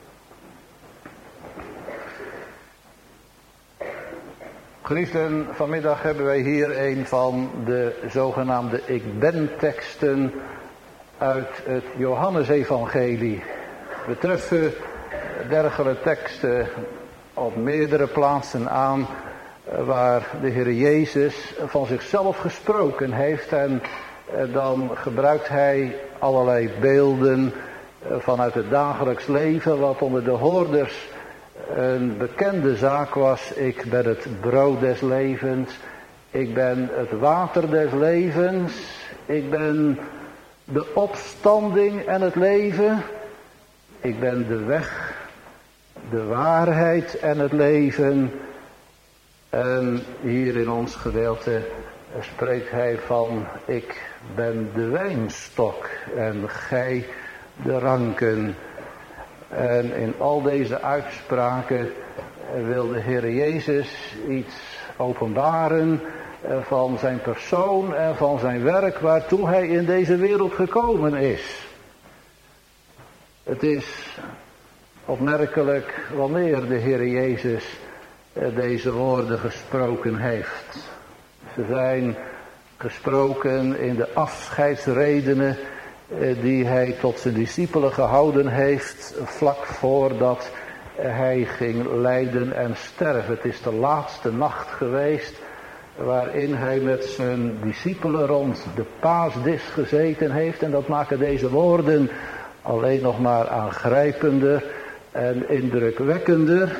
Geliefden, vanmiddag hebben wij hier een van de zogenaamde ik ben teksten uit het Johannesevangelie. We treffen dergelijke teksten op meerdere plaatsen aan waar de Heer Jezus van zichzelf gesproken heeft en dan gebruikt hij allerlei beelden vanuit het dagelijks leven wat onder de hoorders een bekende zaak was. Ik ben het brood des levens, ik ben het water des levens, ik ben de opstanding en het leven, ik ben de weg, de waarheid en het leven. En hier in ons gedeelte spreekt hij van ik ben de wijnstok en gij de ranken. En in al deze uitspraken wil de Heer Jezus iets openbaren van zijn persoon en van zijn werk waartoe hij in deze wereld gekomen is. Het is opmerkelijk wanneer de Heer Jezus deze woorden gesproken heeft. Ze zijn gesproken in de afscheidsredenen die hij tot zijn discipelen gehouden heeft vlak voordat hij ging lijden en sterven. Het is de laatste nacht geweest waarin hij met zijn discipelen rond de paasdis gezeten heeft. En dat maken deze woorden alleen nog maar aangrijpender en indrukwekkender.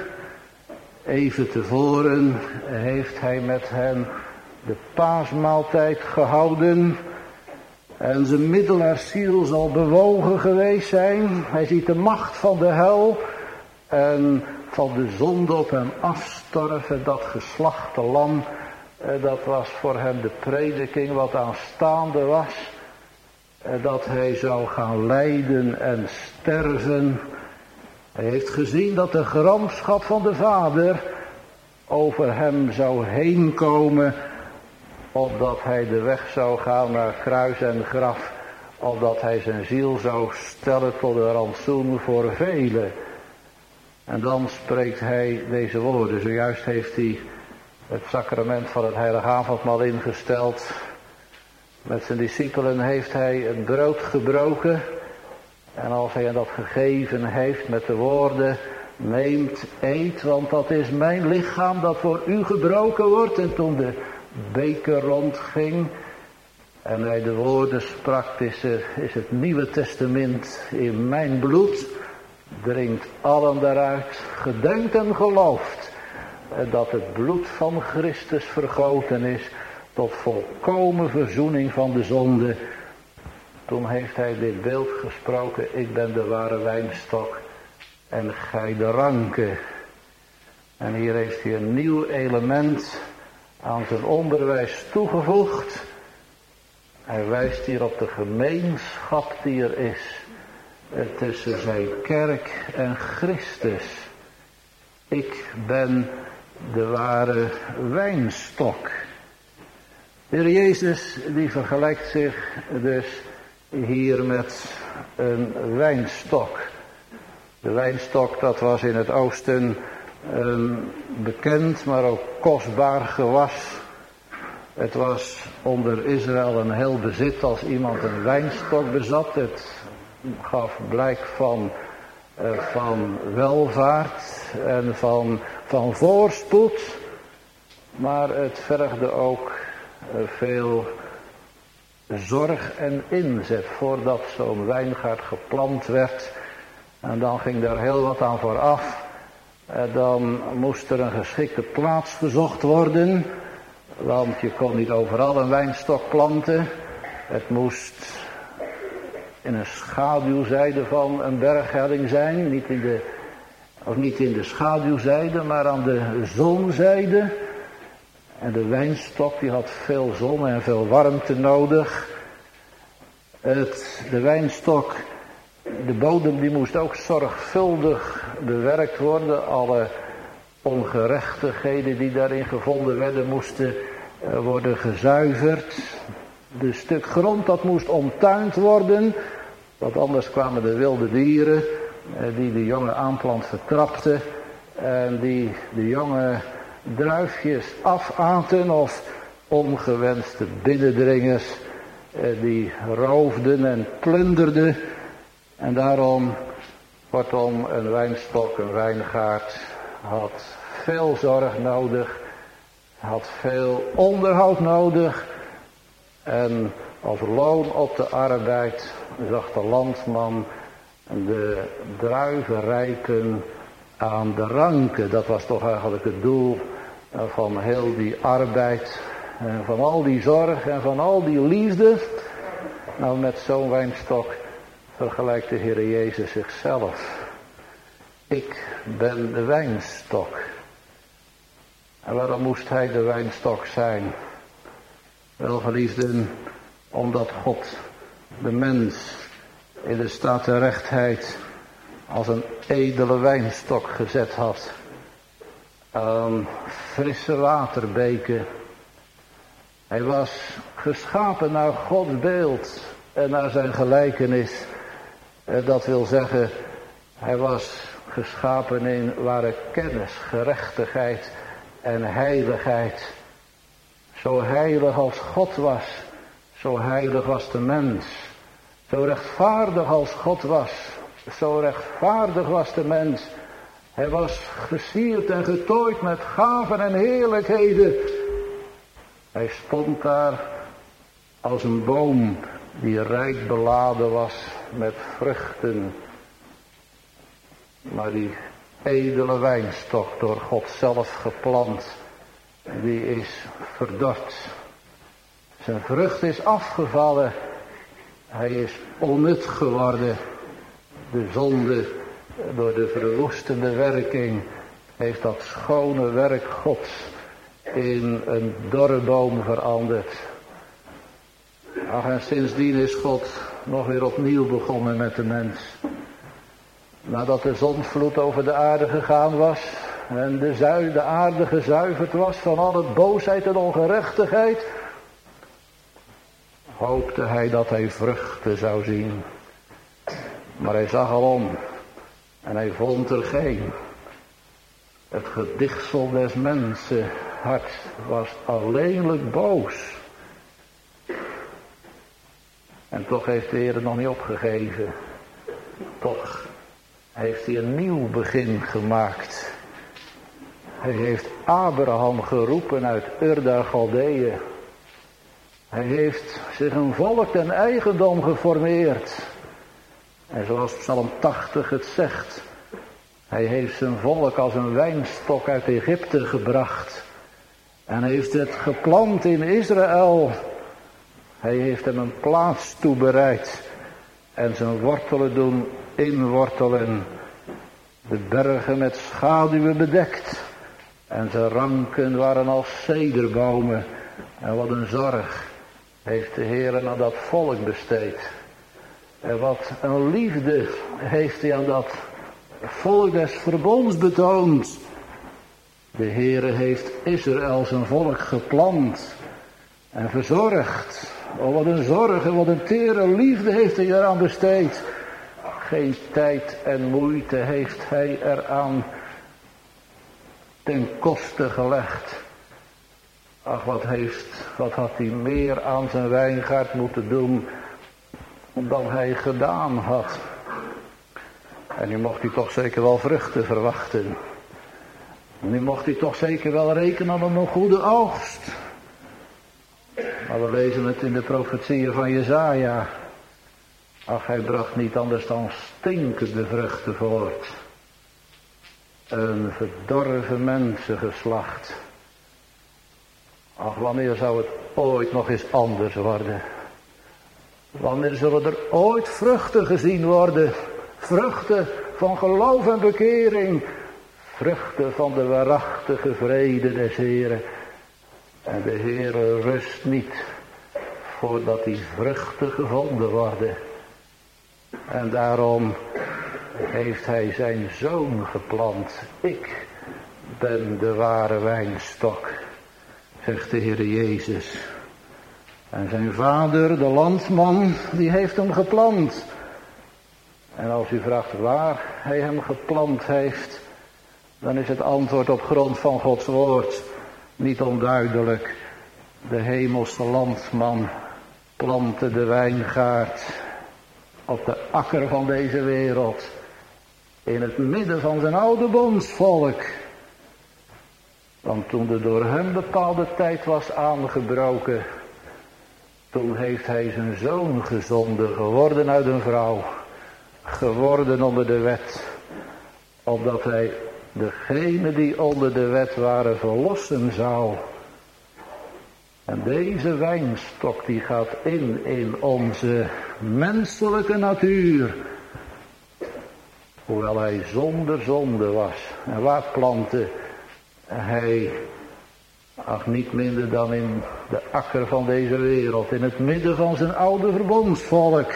Even tevoren heeft hij met hen de paasmaaltijd gehouden. En zijn middelaarziel zal bewogen geweest zijn. Hij ziet de macht van de hel en van de zonde op hem afstorven. Dat geslachte lam, dat was voor hem de prediking wat aanstaande was. Dat hij zou gaan lijden en sterven. Hij heeft gezien dat de gramschap van de Vader over hem zou heen komen, opdat hij de weg zou gaan naar kruis en graf, opdat hij zijn ziel zou stellen tot een rantsoen voor velen. En dan spreekt hij deze woorden. Zojuist heeft hij het sacrament van het heilige avondmaal ingesteld. Met zijn discipelen heeft hij het brood gebroken. En als hij hen dat gegeven heeft met de woorden: neemt, eet, want dat is mijn lichaam dat voor u gebroken wordt. En toen de beker rondging en hij de woorden sprak: is, er, is het Nieuwe Testament in mijn bloed. Drinkt allen daaruit, gedenkt en gelooft dat het bloed van Christus vergoten is tot volkomen verzoening van de zonde. Toen heeft hij dit beeld gesproken: ik ben de ware wijnstok en gij de ranken. En hier heeft hij een nieuw element aan zijn onderwijs toegevoegd. Hij wijst hier op de gemeenschap die er is tussen zijn kerk en Christus. Ik ben de ware wijnstok. De Heer Jezus die vergelijkt zich dus hier met een wijnstok. De wijnstok, dat was in het oosten een bekend maar ook kostbaar gewas. Het was onder Israël een heel bezit als iemand een wijnstok bezat. Het gaf blijk van, uh, van welvaart en van, van voorspoed. Maar het vergde ook uh, veel zorg en inzet voordat zo'n wijngaard geplant werd. En dan ging daar heel wat aan vooraf. Uh, dan moest er een geschikte plaats gezocht worden. Want je kon niet overal een wijnstok planten. Het moest in een schaduwzijde van een berghelling zijn. Niet in de, of niet in de schaduwzijde, maar aan de zonzijde. En de wijnstok die had veel zon en veel warmte nodig. Het, de wijnstok, de bodem die moest ook zorgvuldig bewerkt worden. Alle ongerechtigheden die daarin gevonden werden moesten uh, worden gezuiverd. De stuk grond dat moest omtuind worden, want anders kwamen de wilde dieren uh, die de jonge aanplant vertrapten en die de jonge druifjes afaten of ongewenste binnendringers uh, die roofden en plunderden. En daarom, kortom, een wijnstok, een wijngaard had veel zorg nodig, had veel onderhoud nodig. En als loon op de arbeid zag de landman de druiven rijpen aan de ranken. Dat was toch eigenlijk het doel van heel die arbeid, en van al die zorg en van al die liefde. Nou, met zo'n wijnstok vergelijkt de Heer Jezus zichzelf. Ik ben de wijnstok. En waarom moest hij de wijnstok zijn? Wel, geliefden, omdat God de mens in de staat der rechtheid als een edele wijnstok gezet had. Aan frisse waterbeken. Hij was geschapen naar Gods beeld en naar zijn gelijkenis. Dat wil zeggen, hij was geschapen in ware kennis, gerechtigheid en heiligheid. Zo heilig als God was, zo heilig was de mens. Zo rechtvaardig als God was, zo rechtvaardig was de mens. Hij was gesierd en getooid met gaven en heerlijkheden. Hij stond daar als een boom die rijk beladen was met vruchten. Maar die edele wijnstok, door God zelf geplant, die is verdord. Zijn vrucht is afgevallen. Hij is onnut geworden. De zonde, door de verwoestende werking, heeft dat schone werk Gods in een dorre boom veranderd. Ach, en sindsdien is God nog weer opnieuw begonnen met de mens. Nadat de zondvloed over de aarde gegaan was en de, zui, de aarde gezuiverd was van alle boosheid en ongerechtigheid, hoopte hij dat hij vruchten zou zien. Maar hij zag al om en hij vond er geen. Het gedichtsel des mensen hart was alleenlijk boos. En toch heeft de Heer het nog niet opgegeven. Toch heeft hij een nieuw begin gemaakt. Hij heeft Abraham geroepen uit Ur der Galdeeën. Hij heeft zich een volk ten eigendom geformeerd. En zoals Psalm tachtig het zegt, hij heeft zijn volk als een wijnstok uit Egypte gebracht. En heeft het geplant in Israël. Hij heeft hem een plaats toebereid en zijn wortelen doen inwortelen. De bergen met schaduwen bedekt en zijn ranken waren als cederbomen. En wat een zorg heeft de Heer aan dat volk besteed. En wat een liefde heeft hij aan dat volk des verbonds betoond. De Heere heeft Israël zijn volk geplant en verzorgd. Oh, wat een zorg en wat een tere liefde heeft hij eraan besteed. Geen tijd en moeite heeft hij eraan ten koste gelegd. Ach, wat heeft, wat had hij meer aan zijn wijngaard moeten doen dan hij gedaan had. En nu mocht hij toch zeker wel vruchten verwachten. Nu mocht hij toch zeker wel rekenen op een goede oogst. Maar we lezen het in de profetieën van Jesaja. Ach, hij bracht niet anders dan stinkende vruchten voort. Een verdorven mensengeslacht. Ach, wanneer zou het ooit nog eens anders worden? Wanneer zullen er ooit vruchten gezien worden? Vruchten van geloof en bekering. Vruchten van de waarachtige vrede des Heren. En de Heere rust niet voordat die vruchten gevonden worden. En daarom heeft hij zijn zoon geplant. Ik ben de ware wijnstok, zegt de Heer Jezus. En zijn vader, de landman, die heeft hem geplant. En als u vraagt waar hij hem geplant heeft, dan is het antwoord op grond van Gods woord niet onduidelijk. De hemelse landman plantte de wijngaard op de akker van deze wereld, in het midden van zijn oude bondsvolk. Want toen de door hem bepaalde tijd was aangebroken, toen heeft hij zijn zoon gezonden, geworden uit een vrouw, geworden onder de wet, opdat hij degene die onder de wet waren verlossen zou. En deze wijnstok die gaat in in onze menselijke natuur. Hoewel hij zonder zonde was. En waar plantte hij? Ach, niet minder dan in de akker van deze wereld. In het midden van zijn oude verbondsvolk.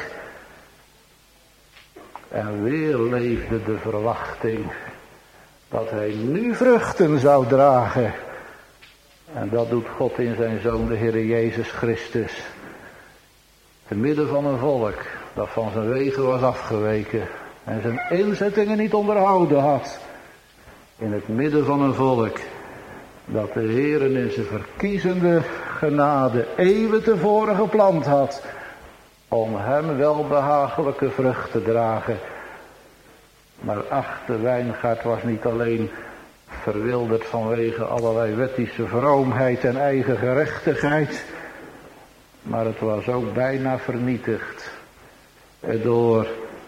En weer leefde de verwachting dat hij nu vruchten zou dragen. En dat doet God in zijn Zoon, de Heer Jezus Christus. Te midden van een volk dat van zijn wegen was afgeweken. En zijn inzettingen niet onderhouden had. In het midden van een volk dat de Heer in zijn verkiezende genade eeuwen tevoren gepland had. om hem welbehagelijke vrucht te dragen. Maar ach, de wijngaard was niet alleen verwilderd vanwege allerlei wettische vroomheid en eigen gerechtigheid, maar het was ook bijna vernietigd door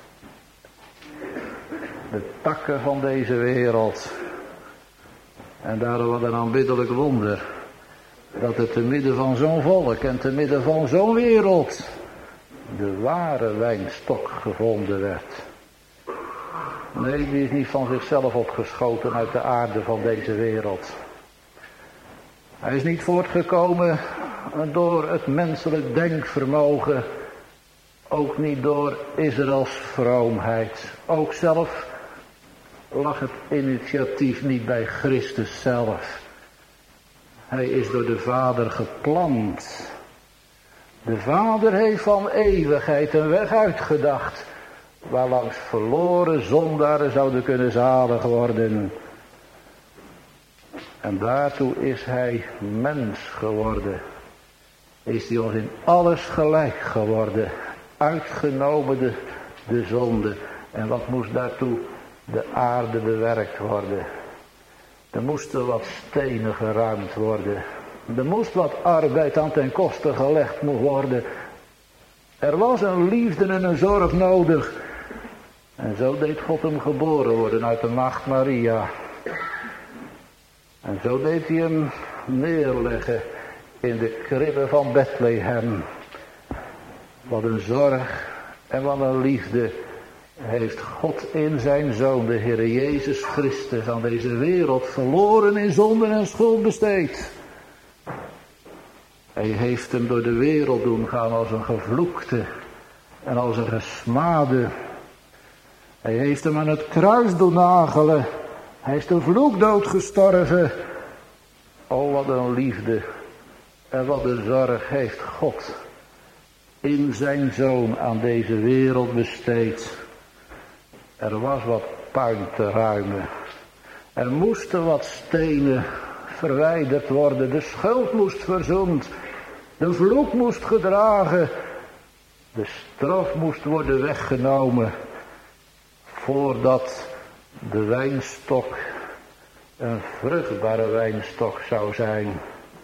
de takken van deze wereld. En daarom wat een aanbiddelijk wonder, dat het te midden van zo'n volk en te midden van zo'n wereld de ware wijnstok gevonden werd. Nee, die is niet van zichzelf opgeschoten uit de aarde van deze wereld. Hij is niet voortgekomen door het menselijk denkvermogen, ook niet door Israëls vroomheid. Ook zelf lag het initiatief niet bij Christus zelf. Hij is door de Vader geplant. De Vader heeft van eeuwigheid een weg uitgedacht, waarlangs verloren zondaren zouden kunnen zalig worden. En daartoe is hij mens geworden. Is hij ons in alles gelijk geworden. Uitgenomen de, de zonde. En wat moest daartoe? De aarde bewerkt worden. Er moesten wat stenen geruimd worden. Er moest wat arbeid aan ten koste gelegd worden. Er was een liefde en een zorg nodig. En zo deed God hem geboren worden uit de maagd Maria. En zo deed hij hem neerleggen in de kribbe van Bethlehem. Wat een zorg en wat een liefde heeft God in zijn Zoon, de Heer Jezus Christus, aan deze wereld verloren in zonde en schuld besteed. Hij heeft hem door de wereld doen gaan als een gevloekte en als een gesmade. Hij heeft hem aan het kruis doen nagelen. Hij is de vloekdood gestorven. O, wat een liefde en wat een zorg heeft God in zijn Zoon aan deze wereld besteed. Er was wat puin te ruimen. Er moesten wat stenen verwijderd worden. De schuld moest verzoend. De vloek moest gedragen. De straf moest worden weggenomen. Voordat de wijnstok een vruchtbare wijnstok zou zijn.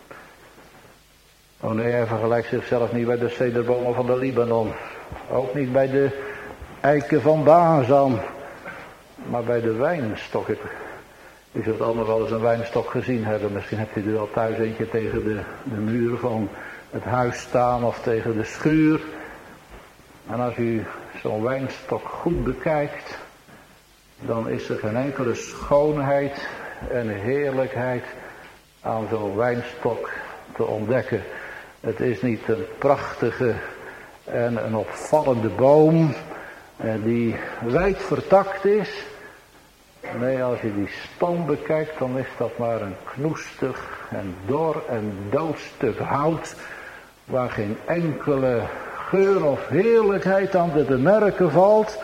Oh nee, hij vergelijkt zichzelf niet bij de cederbomen van de Libanon. Ook niet bij de eiken van Bazan. Maar bij de wijnstok. U zult allemaal wel eens een wijnstok gezien hebben. Misschien hebt u er al thuis eentje tegen de, de muur van het huis staan of tegen de schuur. En als u zo'n wijnstok goed bekijkt, dan is er geen enkele schoonheid en heerlijkheid aan zo'n wijnstok te ontdekken. Het is niet een prachtige en een opvallende boom die wijd vertakt is. Nee, als je die stam bekijkt, dan is dat maar een knoestig en dor en dood stuk hout, waar geen enkele geur of heerlijkheid aan te bemerken valt.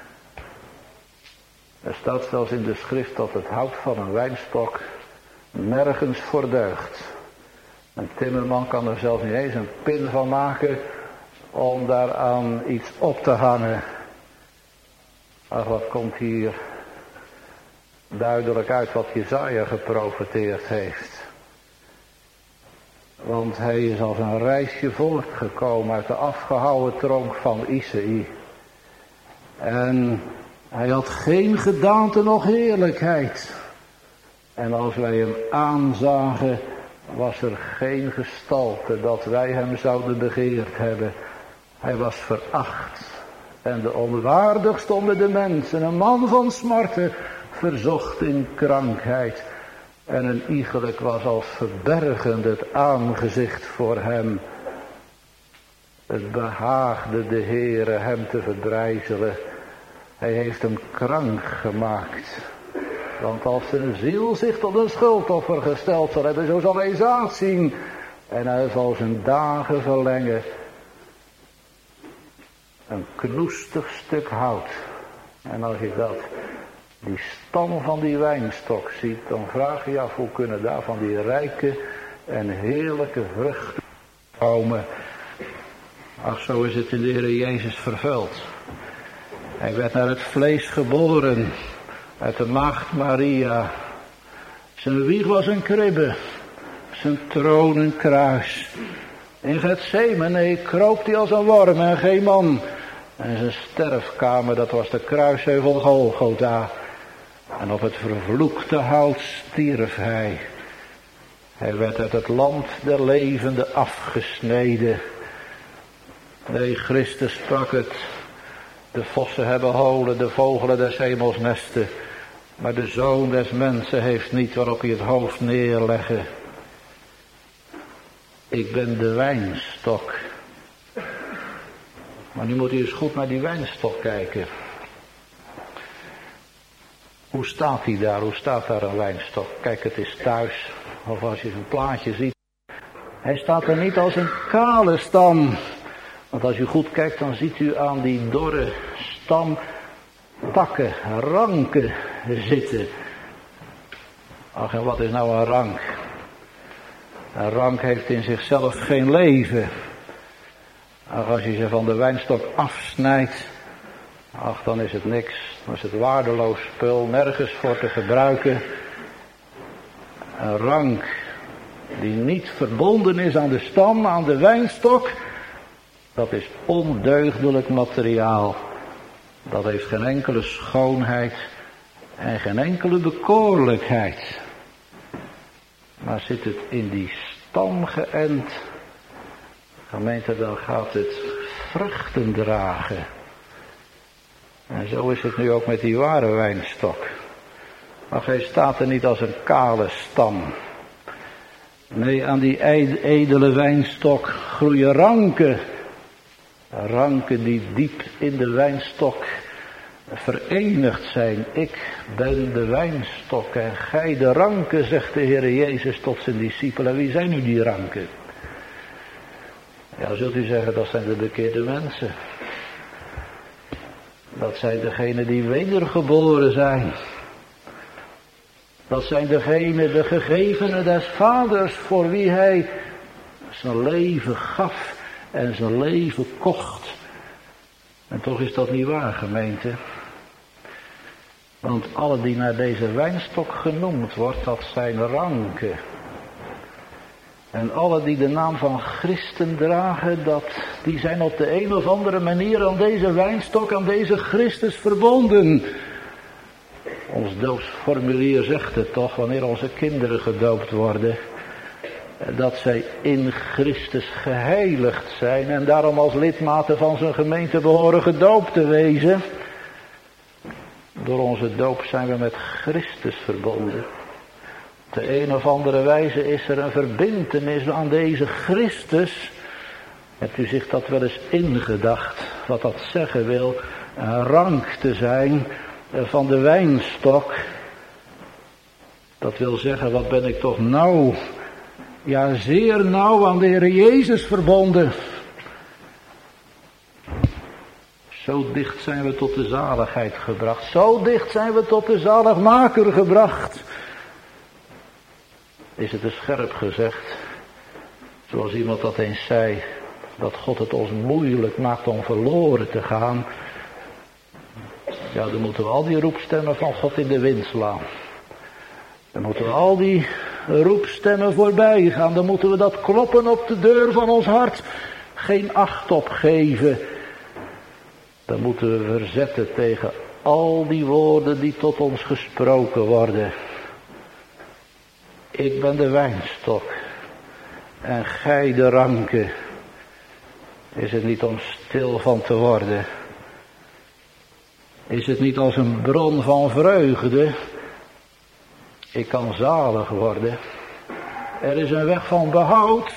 Er staat zelfs in de schrift dat het hout van een wijnstok nergens voor deugt. Een timmerman kan er zelfs niet eens een pin van maken om daaraan iets op te hangen. Ach, wat komt hier duidelijk uit wat Jesaja geprofeteerd heeft. Want hij is als een reisje voortgekomen uit de afgehouwen tronk van Isaïe. En hij had geen gedaante nog heerlijkheid. En als wij hem aanzagen, was er geen gestalte dat wij hem zouden begeerd hebben. Hij was veracht. En de onwaardigste onder de mensen, een man van smarten, verzocht in krankheid. En een iegelijk was als verbergend het aangezicht voor hem. Het behaagde de Heere hem te verbrijzelen. Hij heeft hem krank gemaakt. Want als zijn ziel zich tot een schuldoffer gesteld zal hebben, zo zal hij zaad zien. En hij zal zijn dagen verlengen. Een knoestig stuk hout. En als je dat, die stam van die wijnstok ziet, dan vraag je je af hoe kunnen daar van die rijke en heerlijke vruchten komen. Ach, zo is het in de Heer Jezus vervuld. Hij werd naar het vlees geboren, uit de maagd Maria. Zijn wieg was een kribbe, zijn troon een kruis. In Gethsemane kroop hij als een worm en geen man. En zijn sterfkamer, dat was de kruisheuvel Golgotha. En op het vervloekte hout stierf hij. Hij werd uit het land der levenden afgesneden. Nee, Christus sprak het. De vossen hebben holen, de vogelen des hemels nesten. Maar de zoon des mensen heeft niet waarop hij het hoofd neerleggen. Ik ben de wijnstok. Maar nu moet u eens goed naar die wijnstok kijken. Hoe staat hij daar? Hoe staat daar een wijnstok? Kijk, het is thuis. Of als je zijn plaatje ziet. Hij staat er niet als een kale stam. Want als u goed kijkt, dan ziet u aan die dorre stam takken, ranken zitten. Ach, en wat is nou een rank? Een rank heeft in zichzelf geen leven. Ach, als je ze van de wijnstok afsnijdt, ach, dan is het niks. Dan is het waardeloos spul, nergens voor te gebruiken. Een rank die niet verbonden is aan de stam, aan de wijnstok, dat is ondeugdelijk materiaal. Dat heeft geen enkele schoonheid en geen enkele bekoorlijkheid. Maar zit het in die stam geënt, gemeente, dan gaat het vruchten dragen. En zo is het nu ook met die ware wijnstok. Maar hij staat er niet als een kale stam. Nee, aan die edele wijnstok groeien ranken. Ranken die diep in de wijnstok verenigd zijn. Ik ben de wijnstok en gij de ranken, zegt de Heer Jezus tot zijn discipelen. Wie zijn nu die ranken? Ja, zult u zeggen, dat zijn de bekeerde mensen. Dat zijn degenen die wedergeboren zijn. Dat zijn degenen, de gegevenen des vaders, voor wie hij zijn leven gaf en zijn leven kocht. En toch is dat niet waar, gemeente. Want alle die naar deze wijnstok genoemd wordt, dat zijn ranken. En alle die de naam van Christen dragen, dat, die zijn op de een of andere manier aan deze wijnstok, aan deze Christus verbonden. Ons doopsformulier zegt het toch, wanneer onze kinderen gedoopt worden, dat zij in Christus geheiligd zijn en daarom als lidmaten van zijn gemeente behoren gedoopt te wezen. Door onze doop zijn we met Christus verbonden. Op de een of andere wijze is er een verbintenis aan deze Christus. Hebt u zich dat wel eens ingedacht, wat dat zeggen wil, een rank te zijn van de wijnstok. Dat wil zeggen, wat ben ik toch nauw, ja zeer nauw aan de Heer Jezus verbonden. Zo dicht zijn we tot de zaligheid gebracht. Zo dicht zijn we tot de zaligmaker gebracht. Is het te scherp gezegd, zoals iemand dat eens zei, dat God het ons moeilijk maakt om verloren te gaan. Ja, dan moeten we al die roepstemmen van God in de wind slaan. Dan moeten we al die roepstemmen voorbij gaan. Dan moeten we dat kloppen op de deur van ons hart geen acht op geven. Dan moeten we verzetten tegen al die woorden die tot ons gesproken worden. Ik ben de wijnstok en gij de ranken. Is het niet om stil van te worden? Is het niet als een bron van vreugde? Ik kan zalig worden. Er is een weg van behoud.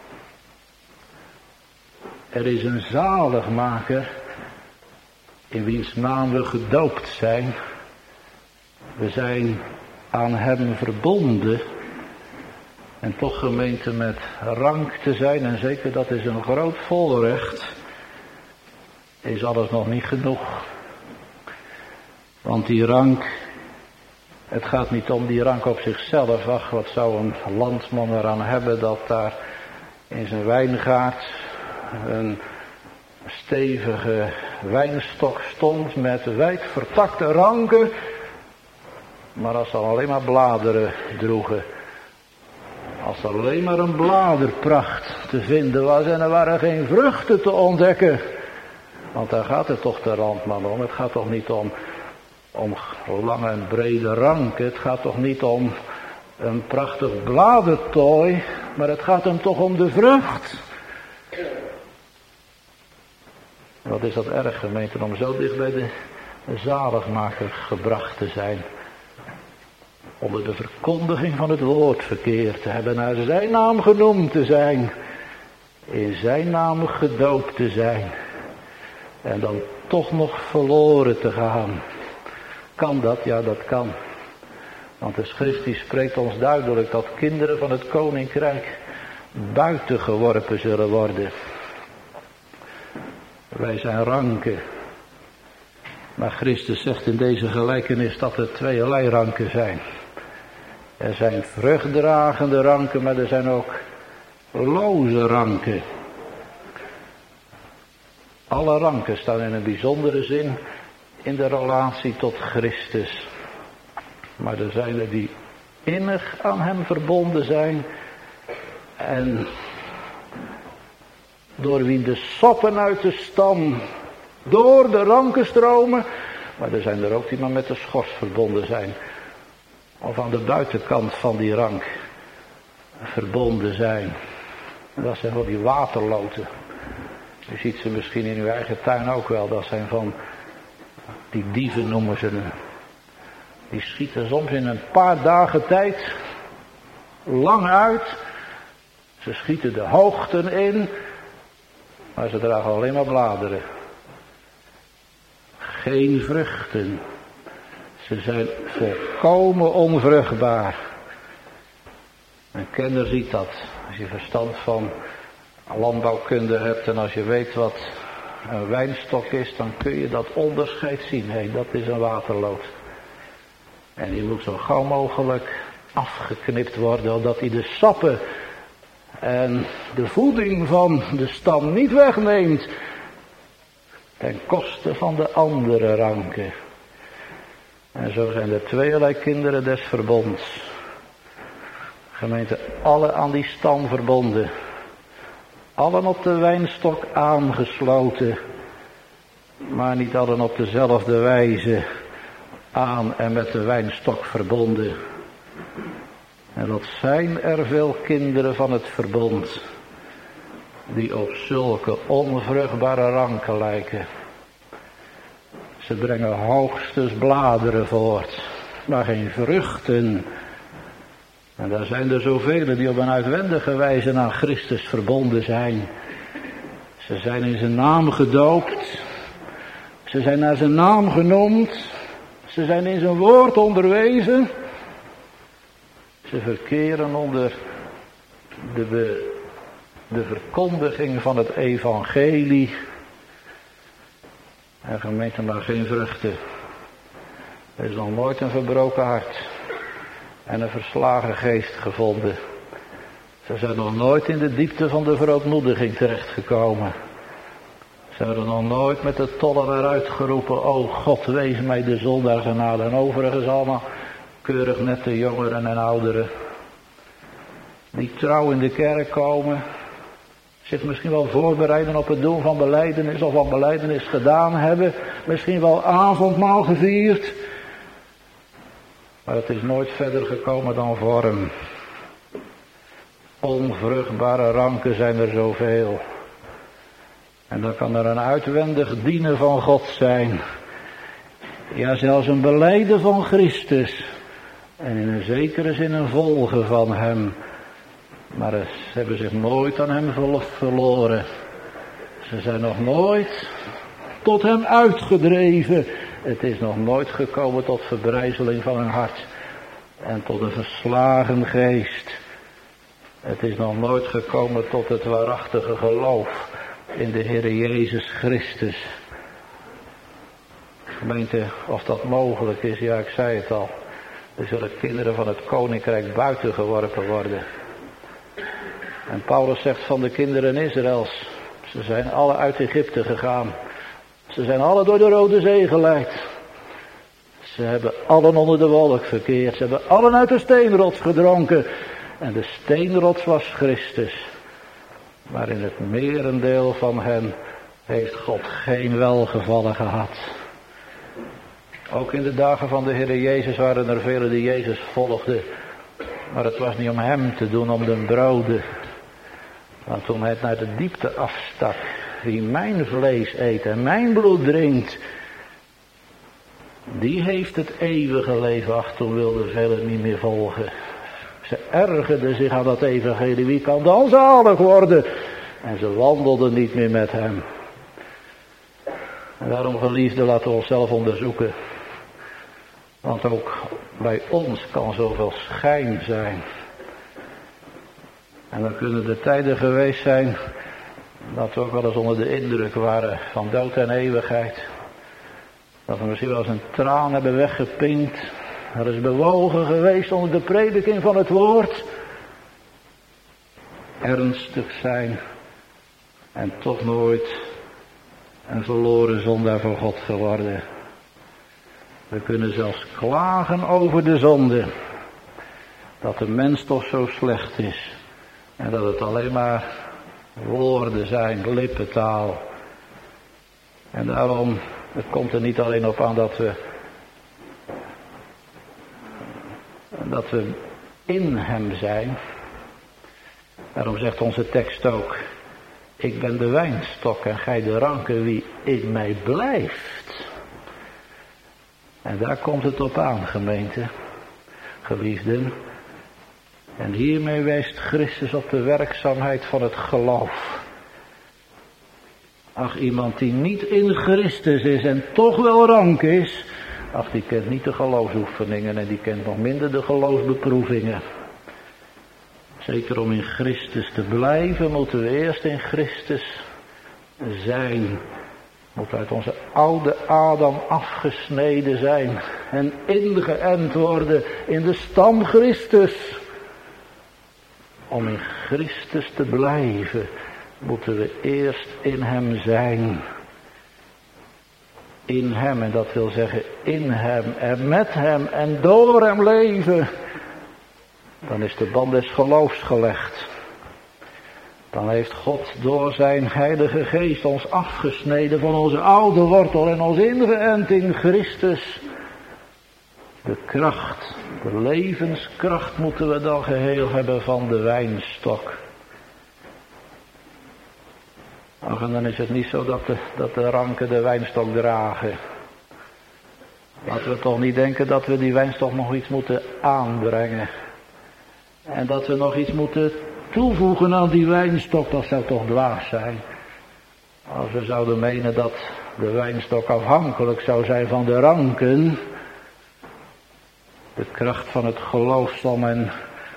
Er is een zaligmaker in wiens naam we gedoopt zijn. We zijn aan hem verbonden. En toch, gemeente, met rank te zijn, en zeker dat is een groot voorrecht, is alles nog niet genoeg. Want die rank, het gaat niet om die rank op zichzelf. Ach, wat zou een landman eraan hebben dat daar in zijn wijngaard een stevige wijnstok stond met wijd vertakte ranken. Maar als ze alleen maar bladeren droegen. Als er alleen maar een bladerpracht te vinden was en er waren geen vruchten te ontdekken. Want daar gaat het toch de randman om. Het gaat toch niet om, om lange en brede ranken. Het gaat toch niet om een prachtig bladertooi. Maar het gaat hem toch om de vrucht. Wat is dat erg, gemeente, om zo dicht bij de, de zaligmaker gebracht te zijn. Onder de verkondiging van het woord verkeerd te hebben, naar zijn naam genoemd te zijn. In zijn naam gedoopt te zijn. En dan toch nog verloren te gaan. Kan dat? Ja, dat kan. Want de schrift die spreekt ons duidelijk dat kinderen van het koninkrijk buiten geworpen zullen worden. Wij zijn ranken. Maar Christus zegt in deze gelijkenis dat er tweeërlei ranken zijn. Er zijn vruchtdragende ranken, maar er zijn ook loze ranken. Alle ranken staan in een bijzondere zin in de relatie tot Christus. Maar er zijn er die innig aan hem verbonden zijn en door wie de sappen uit de stam door de ranken stromen. Maar er zijn er ook die maar met de schors verbonden zijn. Of aan de buitenkant van die rank verbonden zijn. Dat zijn wel die waterloten. U ziet ze misschien in uw eigen tuin ook wel. Dat zijn van die dieven noemen ze. Die schieten soms in een paar dagen tijd lang uit. Ze schieten de hoogten in. Maar ze dragen alleen maar bladeren. Geen vruchten. Ze zijn volkomen onvruchtbaar. Een kenner ziet dat. Als je verstand van landbouwkunde hebt en als je weet wat een wijnstok is, dan kun je dat onderscheid zien. Hé, dat is een waterloot. En die moet zo gauw mogelijk afgeknipt worden, zodat hij de sappen en de voeding van de stam niet wegneemt. Ten koste van de andere ranken. En zo zijn er tweeërlei kinderen des verbonds. Gemeente, alle aan die stam verbonden. Allen op de wijnstok aangesloten. Maar niet allen op dezelfde wijze aan en met de wijnstok verbonden. En dat zijn er veel kinderen van het verbond. Die op zulke onvruchtbare ranken lijken. Ze brengen hoogstens bladeren voort, maar geen vruchten. En daar zijn er zoveel die op een uitwendige wijze aan Christus verbonden zijn. Ze zijn in zijn naam gedoopt. Ze zijn naar zijn naam genoemd. Ze zijn in zijn woord onderwezen. Ze verkeren onder de, de, de verkondiging van het evangelie. En gemeente, maar geen vruchten. Er is nog nooit een verbroken hart en een verslagen geest gevonden. Ze zijn nog nooit in de diepte van de verootmoediging terechtgekomen. Ze hebben nog nooit met de tollen eruit geroepen: o God, wees mij de zondaar genade. En overigens allemaal keurig nette jongeren en ouderen. Die trouw in de kerk komen. Zich misschien wel voorbereiden op het doen van belijdenis of wat belijdenis gedaan hebben. Misschien wel avondmaal gevierd. Maar het is nooit verder gekomen dan vorm. Onvruchtbare ranken zijn er zoveel. En dan kan er een uitwendig dienen van God zijn. Ja, zelfs een belijden van Christus. En in een zekere zin een volgen van hem. Maar ze hebben zich nooit aan hem verloren. Ze zijn nog nooit tot hem uitgedreven. Het is nog nooit gekomen tot verbrijzeling van hun hart. En tot een verslagen geest. Het is nog nooit gekomen tot het waarachtige geloof in de Heer Jezus Christus. Gemeente, of dat mogelijk is, ja, ik zei het al. Er zullen kinderen van het koninkrijk buiten geworpen worden. En Paulus zegt van de kinderen Israëls: Ze zijn alle uit Egypte gegaan. Ze zijn alle door de Rode Zee geleid. Ze hebben allen onder de wolk verkeerd. Ze hebben allen uit de steenrots gedronken. En de steenrots was Christus. Maar in het merendeel van hen heeft God geen welgevallen gehad. Ook in de dagen van de Heer Jezus waren er velen die Jezus volgden. Maar het was niet om hem te doen, om de broden. Want toen hij het naar de diepte afstak. Wie mijn vlees eet en mijn bloed drinkt. Die heeft het eeuwige leven. Ach, toen wilden velen niet meer volgen. Ze ergerden zich aan dat evangelie. Wie kan dan zalig worden? En ze wandelden niet meer met hem. En daarom, geliefden, laten we onszelf onderzoeken. Want ook bij ons kan zoveel schijn zijn. En dan kunnen er tijden geweest zijn dat we ook wel eens onder de indruk waren van dood en eeuwigheid. Dat we misschien wel eens een traan hebben weggepinkt. Er is bewogen geweest onder de prediking van het woord. Ernstig zijn. En toch nooit een verloren zondaar voor God geworden. We kunnen zelfs klagen over de zonde. Dat de mens toch zo slecht is. En dat het alleen maar woorden zijn, lippentaal. En daarom, het komt er niet alleen op aan dat we, dat we in hem zijn. Daarom zegt onze tekst ook, ik ben de wijnstok en gij de ranken, wie in mij blijft. En daar komt het op aan, gemeente, geliefden. En hiermee wijst Christus op de werkzaamheid van het geloof. Ach, iemand die niet in Christus is en toch wel rank is, ach, die kent niet de geloofsoefeningen en die kent nog minder de geloofsbeproevingen. Zeker om in Christus te blijven, moeten we eerst in Christus zijn. Moeten uit onze oude Adam afgesneden zijn en ingeënt worden in de stam Christus. Om in Christus te blijven, moeten we eerst in hem zijn. In hem, en dat wil zeggen in hem en met hem en door hem leven. Dan is de band des geloofs gelegd. Dan heeft God door zijn heilige geest ons afgesneden van onze oude wortel en ons ingeënt in Christus. De kracht, de levenskracht moeten we dan geheel hebben van de wijnstok. Ach, en dan is het niet zo dat de, dat de ranken de wijnstok dragen. Laten we toch niet denken dat we die wijnstok nog iets moeten aanbrengen. En dat we nog iets moeten toevoegen aan die wijnstok, dat zou toch dwaas zijn. Als we zouden menen dat de wijnstok afhankelijk zou zijn van de ranken. De kracht van het geloof zal men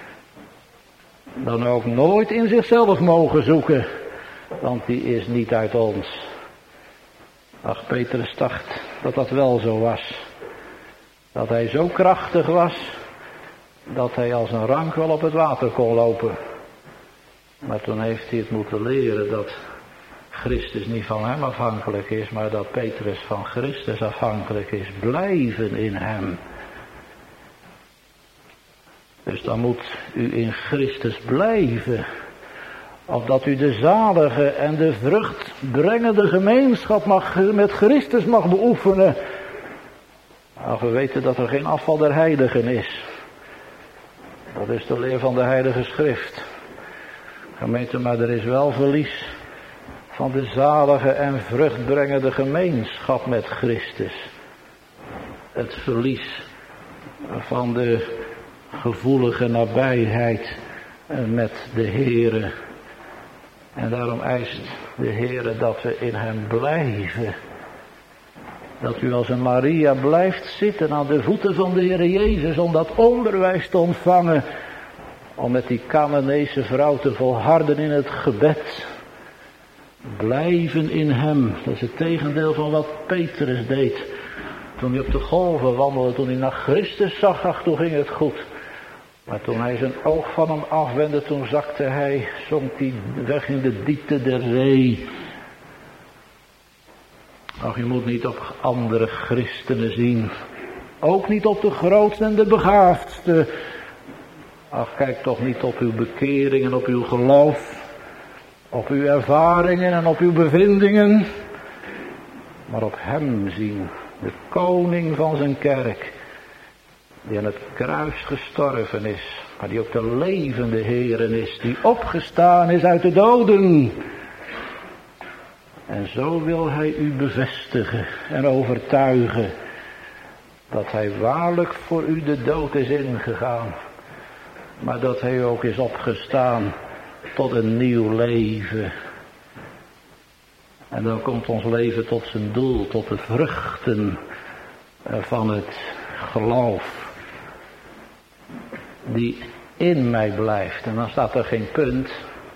dan ook nooit in zichzelf mogen zoeken. Want die is niet uit ons. Ach, Petrus dacht dat dat wel zo was. Dat hij zo krachtig was, dat hij als een rank wel op het water kon lopen. Maar toen heeft hij het moeten leren dat Christus niet van hem afhankelijk is, maar dat Petrus van Christus afhankelijk is. Blijven in hem. Dus dan moet u in Christus blijven. Opdat u de zalige en de vruchtbrengende gemeenschap mag, met Christus mag beoefenen. Nou, we weten dat er geen afval der heiligen is. Dat is de leer van de Heilige Schrift. Gemeente, maar er is wel verlies van de zalige en vruchtbrengende gemeenschap met Christus. Het verlies van de gevoelige nabijheid met de Heere. En daarom eist de Heere dat we in hem blijven. Dat u als een Maria blijft zitten aan de voeten van de Heere Jezus om dat onderwijs te ontvangen. Om met die Canaanese vrouw te volharden in het gebed. Blijven in hem. Dat is het tegendeel van wat Petrus deed. Toen hij op de golven wandelde, toen hij naar Christus zag, ach, toen ging het goed. Maar toen hij zijn oog van hem afwendde, toen zakte hij, zonk hij weg in de diepte der zee. Ach, je moet niet op andere christenen zien. Ook niet op de grootste en de begaafdste. Ach, kijk toch niet op uw bekering en op uw geloof. Op uw ervaringen en op uw bevindingen. Maar op hem zien. De koning van zijn kerk. Die aan het kruis gestorven is. Maar die ook de levende Heeren is. Die opgestaan is uit de doden. En zo wil hij u bevestigen en overtuigen. Dat hij waarlijk voor u de dood is ingegaan. Maar dat hij ook is opgestaan tot een nieuw leven. En dan komt ons leven tot zijn doel, tot de vruchten van het geloof. Die in mij blijft. En dan staat er geen punt.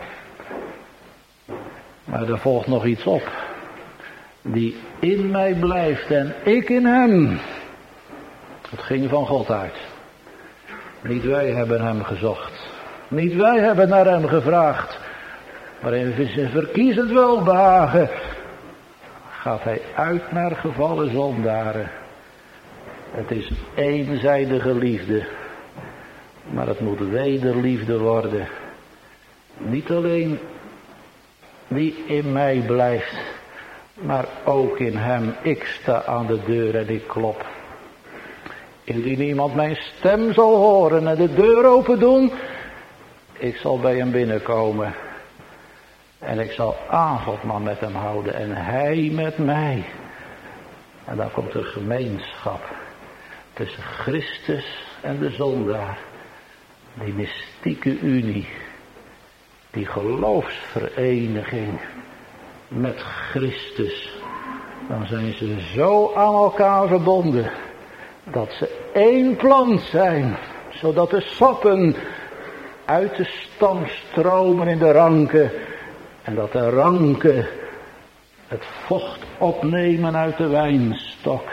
Maar er volgt nog iets op. Die in mij blijft en ik in hem. Het ging van God uit. Niet wij hebben hem gezocht. Niet wij hebben naar hem gevraagd. Maar in zijn verkiezend welbehagen gaat hij uit naar gevallen zondaren. Het is eenzijdige liefde. Maar het moet wederliefde worden. Niet alleen die in mij blijft, maar ook in hem. Ik sta aan de deur en ik klop. Indien iemand mijn stem zal horen en de deur open doen, ik zal bij hem binnenkomen. En ik zal avondmaal met hem houden en hij met mij. En dan komt er gemeenschap tussen Christus en de zondaar. Die mystieke unie. Die geloofsvereniging met Christus. Dan zijn ze zo aan elkaar verbonden. Dat ze één plant zijn. Zodat de sappen uit de stam stromen in de ranken. En dat de ranken het vocht opnemen uit de wijnstok.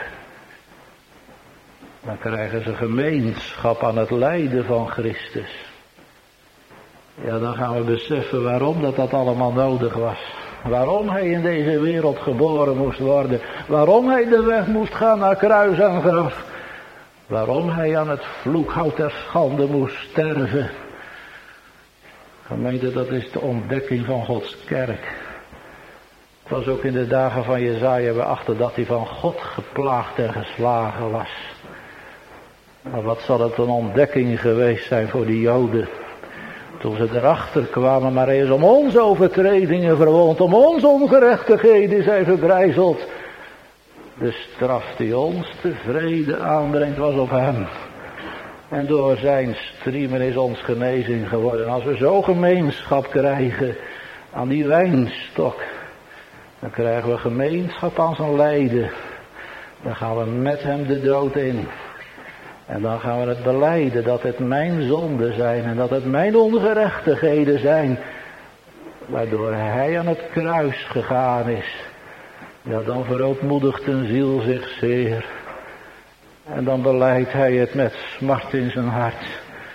Dan krijgen ze gemeenschap aan het lijden van Christus. Ja, dan gaan we beseffen waarom dat, dat allemaal nodig was. Waarom hij in deze wereld geboren moest worden. Waarom hij de weg moest gaan naar kruis en graf. Waarom hij aan het vloekhout der schande moest sterven. Gemeente, dat is de ontdekking van Gods kerk. Het was ook in de dagen van Jesaja, we achten dat hij van God geplaagd en geslagen was. Maar wat zal het een ontdekking geweest zijn voor die Joden. Toen ze erachter kwamen, maar hij is om onze overtredingen verwond, om onze ongerechtigheden is hij verbrijzeld. De straf die ons de vrede aanbrengt was op hem. En door zijn striemen is ons genezing geworden. Als we zo gemeenschap krijgen aan die wijnstok, dan krijgen we gemeenschap aan zijn lijden. Dan gaan we met hem de dood in. En dan gaan we het belijden dat het mijn zonden zijn en dat het mijn ongerechtigheden zijn. Waardoor hij aan het kruis gegaan is. Ja, dan verootmoedigt een ziel zich zeer. En dan belijdt hij het met smart in zijn hart.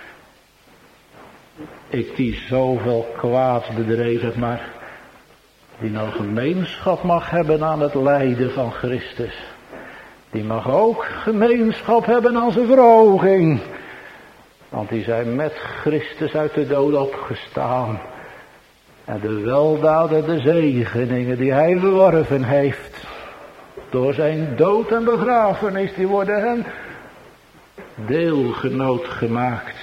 Ik die zoveel kwaad bedreven, maar die nou gemeenschap mag hebben aan het lijden van Christus. Die mag ook gemeenschap hebben aan zijn verhoging. Want die zijn met Christus uit de dood opgestaan. En de weldaden, de zegeningen die hij verworven heeft. Door zijn dood en begrafenis, die worden hen deelgenoot gemaakt.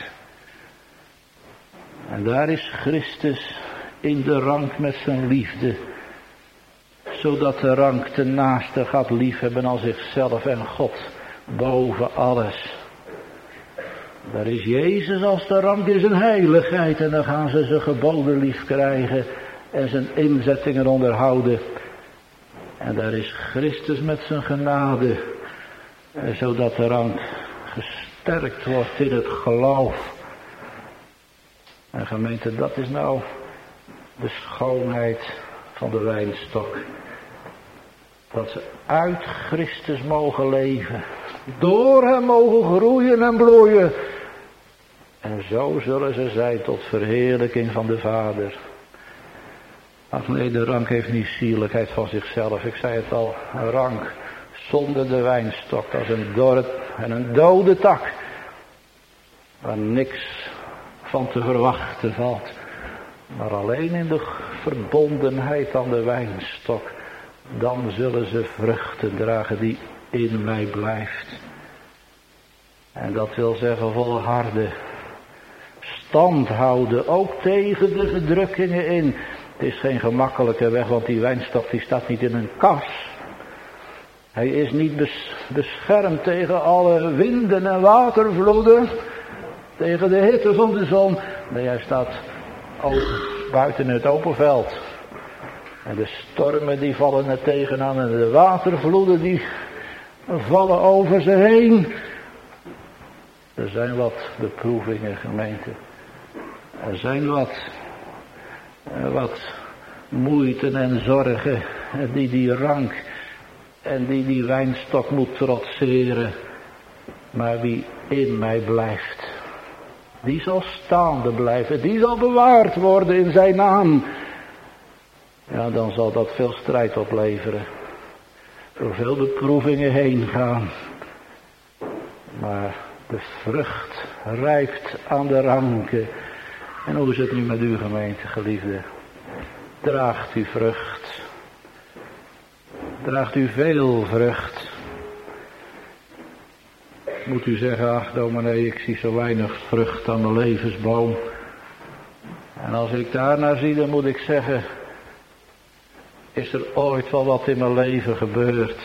En daar is Christus in de rank met zijn liefde. Zodat de rank de naaste gaat liefhebben als zichzelf en God boven alles. Daar is Jezus als de rank in zijn heiligheid. En dan gaan ze zijn geboden lief krijgen en zijn inzettingen onderhouden. En daar is Christus met zijn genade. Zodat de rank gesterkt wordt in het geloof. En gemeente, dat is nou de schoonheid van de wijnstok. Dat ze uit Christus mogen leven. Door hem mogen groeien en bloeien. En zo zullen ze zijn tot verheerlijking van de Vader. Ach nee, de rank heeft niet sierlijkheid van zichzelf. Ik zei het al, een rank zonder de wijnstok, als een dorp en een dode tak, waar niks van te verwachten valt, maar alleen in de verbondenheid aan de wijnstok, dan zullen ze vruchten dragen die in mij blijft. En dat wil zeggen volharden, stand houden, ook tegen de verdrukkingen in. Het is geen gemakkelijke weg, want die wijnstok die staat niet in een kas. Hij is niet beschermd tegen alle winden en watervloeden, tegen de hitte van de zon. Nee, hij staat ook buiten het open veld. En de stormen die vallen er tegenaan en de watervloeden die vallen over ze heen. Er zijn wat beproevingen, gemeente. Er zijn wat, wat moeite en zorgen die die rank en die die wijnstok moet trotseren. Maar wie in mij blijft, die zal staande blijven, die zal bewaard worden in zijn naam. Ja, dan zal dat veel strijd opleveren. Door veel beproevingen heen gaan. Maar de vrucht rijpt aan de ranken. En hoe is het nu met uw gemeente, geliefde? Draagt u vrucht. Draagt u veel vrucht. Moet u zeggen, ach dominee, ik zie zo weinig vrucht aan mijn levensboom. En als ik daarnaar zie, dan moet ik zeggen, is er ooit wel wat in mijn leven gebeurd?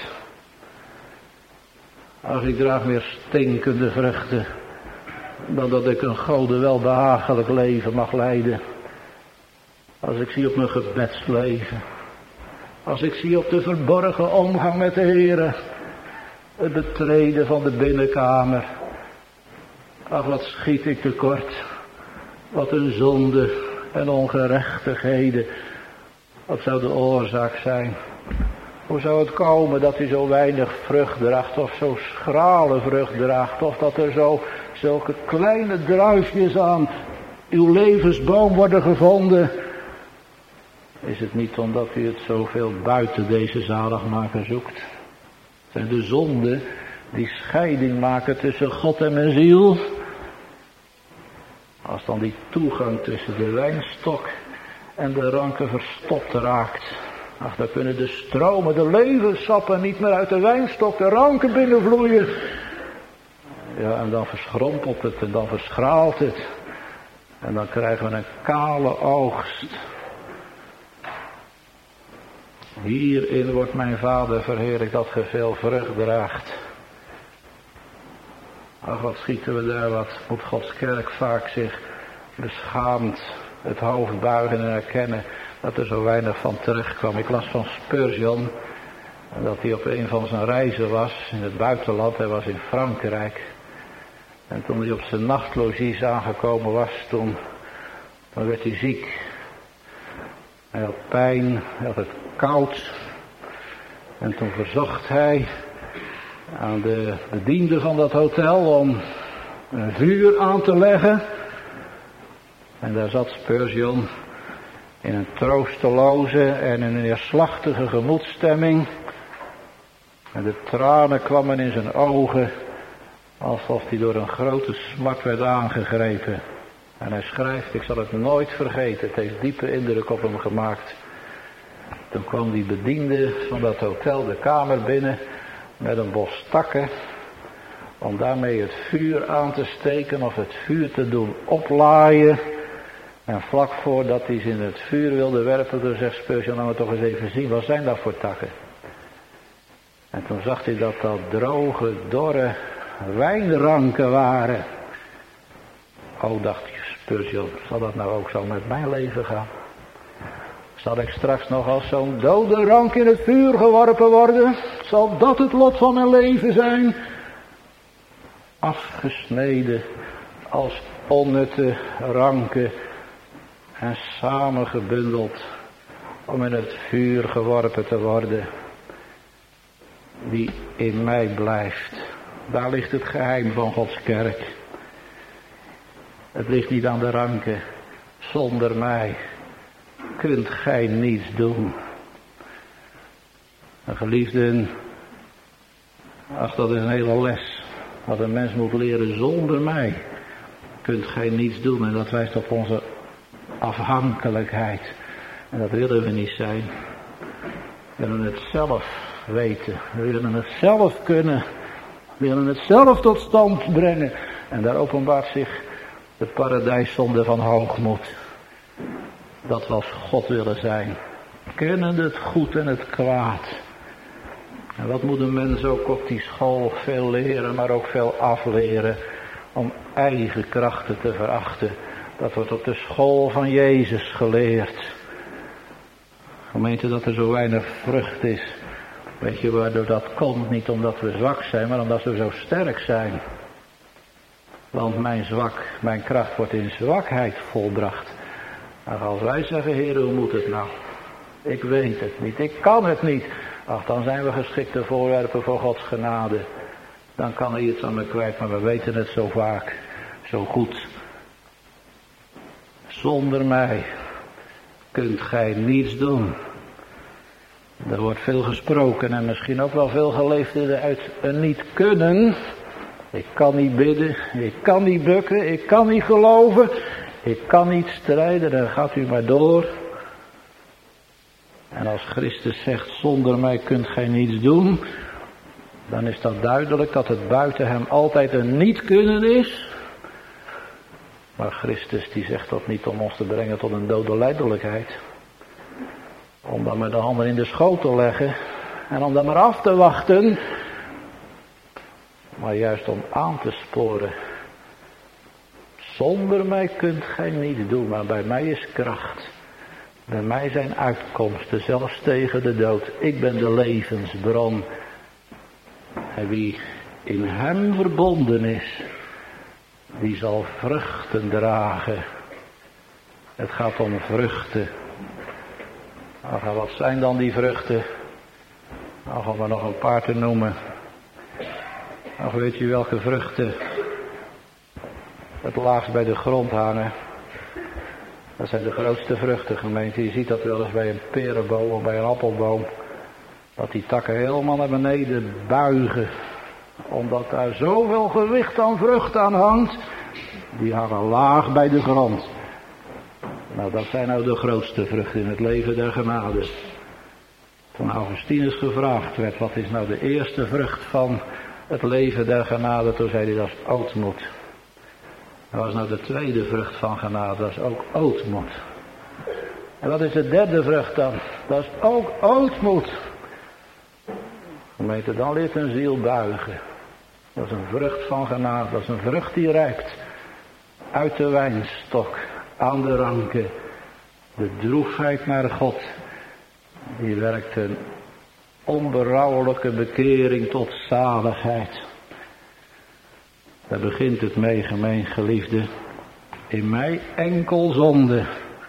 Als ik draag meer stinkende vruchten, dan dat ik een gode welbehagelijk leven mag leiden. Als ik zie op mijn gebedsleven, als ik zie op de verborgen omgang met de Heere, het betreden van de binnenkamer. Ach, wat schiet ik tekort. Wat een zonde en ongerechtigheden. Wat zou de oorzaak zijn? Hoe zou het komen dat u zo weinig vrucht draagt, of zo schrale vrucht draagt, of dat er zo zulke kleine druifjes aan uw levensboom worden gevonden? Is het niet omdat u het zoveel buiten deze zaligmaker zoekt? Het zijn de zonden die scheiding maken tussen God en mijn ziel. Als dan die toegang tussen de wijnstok en de ranken verstopt raakt. Ach, dan kunnen de stromen, de levenssappen niet meer uit de wijnstok, de ranken binnenvloeien. Ja, en dan verschrompelt het en dan verschraalt het. En dan krijgen we een kale oogst. Hierin wordt mijn Vader verheerlijkt dat ge veel vrucht draagt. Ach, wat schieten we daar, wat moet Gods kerk vaak zich beschaamd het hoofd buigen en erkennen dat er zo weinig van terecht kwam. Ik las van Spurgeon, dat hij op een van zijn reizen was in het buitenland. Hij was in Frankrijk. En toen hij op zijn nachtlogies aangekomen was, toen, toen werd hij ziek. Hij had pijn, hij had het koud. En toen verzocht hij aan de bediende van dat hotel om een vuur aan te leggen. En daar zat Spurgeon in een troosteloze en in een neerslachtige gemoedsstemming. En de tranen kwamen in zijn ogen, alsof hij door een grote smart werd aangegrepen. En hij schrijft, ik zal het nooit vergeten, het heeft diepe indruk op hem gemaakt. Toen kwam die bediende van dat hotel de kamer binnen met een bos takken, om daarmee het vuur aan te steken of het vuur te doen oplaaien. En vlak voordat hij ze in het vuur wilde werpen, toen zegt Spurgeon, nou toch eens even zien, wat zijn dat voor takken? En toen zag hij dat dat droge, dorre wijnranken waren. Oh, dacht Spurgeon, zal dat nou ook zo met mijn leven gaan? Zal ik straks nog als zo'n dode rank in het vuur geworpen worden? Zal dat het lot van mijn leven zijn? Afgesneden als onnutte ranken en samengebundeld om in het vuur geworpen te worden. Die in mij blijft. Daar ligt het geheim van Gods kerk. Het ligt niet aan de ranken zonder mij. kunt gij niets doen. En geliefden, ach, dat is een hele les. Wat een mens moet leren: zonder mij kunt gij niets doen. En dat wijst op onze afhankelijkheid. En dat willen we niet zijn. We willen het zelf weten. We willen het zelf kunnen. We willen het zelf tot stand brengen. En daar openbaart zich de paradijszonde van hoogmoed. Dat we als God willen zijn. Kennende het goed en het kwaad. En wat moet een mens ook op die school veel leren, maar ook veel afleren. Om eigen krachten te verachten. Dat wordt op de school van Jezus geleerd. Gemeente, dat er zo weinig vrucht is. Weet je waardoor dat komt? Niet omdat we zwak zijn, maar omdat we zo sterk zijn. Want mijn zwak, mijn kracht wordt in zwakheid volbracht. Maar als wij zeggen: Heer, hoe moet het nou? Ik weet het niet, ik kan het niet. Ach, dan zijn we geschikte voorwerpen voor Gods genade. Dan kan hij iets aan me kwijt, maar we weten het zo vaak, zo goed. Zonder mij kunt gij niets doen. Er wordt veel gesproken en misschien ook wel veel geleefd uit een niet kunnen. Ik kan niet bidden, ik kan niet bukken, ik kan niet geloven, ik kan niet strijden, dan gaat u maar door. En als Christus zegt: zonder mij kunt gij niets doen, dan is dat duidelijk dat het buiten hem altijd een niet kunnen is. Maar Christus die zegt dat niet om ons te brengen tot een dode lijdelijkheid. Om dan met de handen in de schoot te leggen en om dan maar af te wachten. Maar juist om aan te sporen. Zonder mij kunt gij niets doen, maar bij mij is kracht. Bij mij zijn uitkomsten, zelfs tegen de dood. Ik ben de levensbron. En wie in hem verbonden is, die zal vruchten dragen. Het gaat om vruchten. Ach, wat zijn dan die vruchten? Ach, om er nog een paar te noemen. Ach, weet je welke vruchten het laagst bij de grond hangen? Dat zijn de grootste vruchten, gemeente. Je ziet dat wel eens bij een perenboom of bij een appelboom. Dat die takken helemaal naar beneden buigen. Omdat daar zoveel gewicht aan vrucht aan hangt. Die hangen laag bij de grond. Nou, dat zijn nou de grootste vruchten in het leven der genade. Toen Augustinus gevraagd werd: wat is nou de eerste vrucht van het leven der genade? Toen zei hij: dat is ootmoed. En wat is nou de tweede vrucht van genade? Dat is ook ootmoed. En wat is de derde vrucht dan? Dat is ook ootmoed. Gemeente, dan leert een ziel buigen. Dat is een vrucht van genade. Dat is een vrucht die rijpt. Uit de wijnstok, aan de ranken. De droefheid naar God. Die werkt een onberouwelijke bekering tot zaligheid. Daar begint het mee, gemeen geliefde. In mij enkel zonde.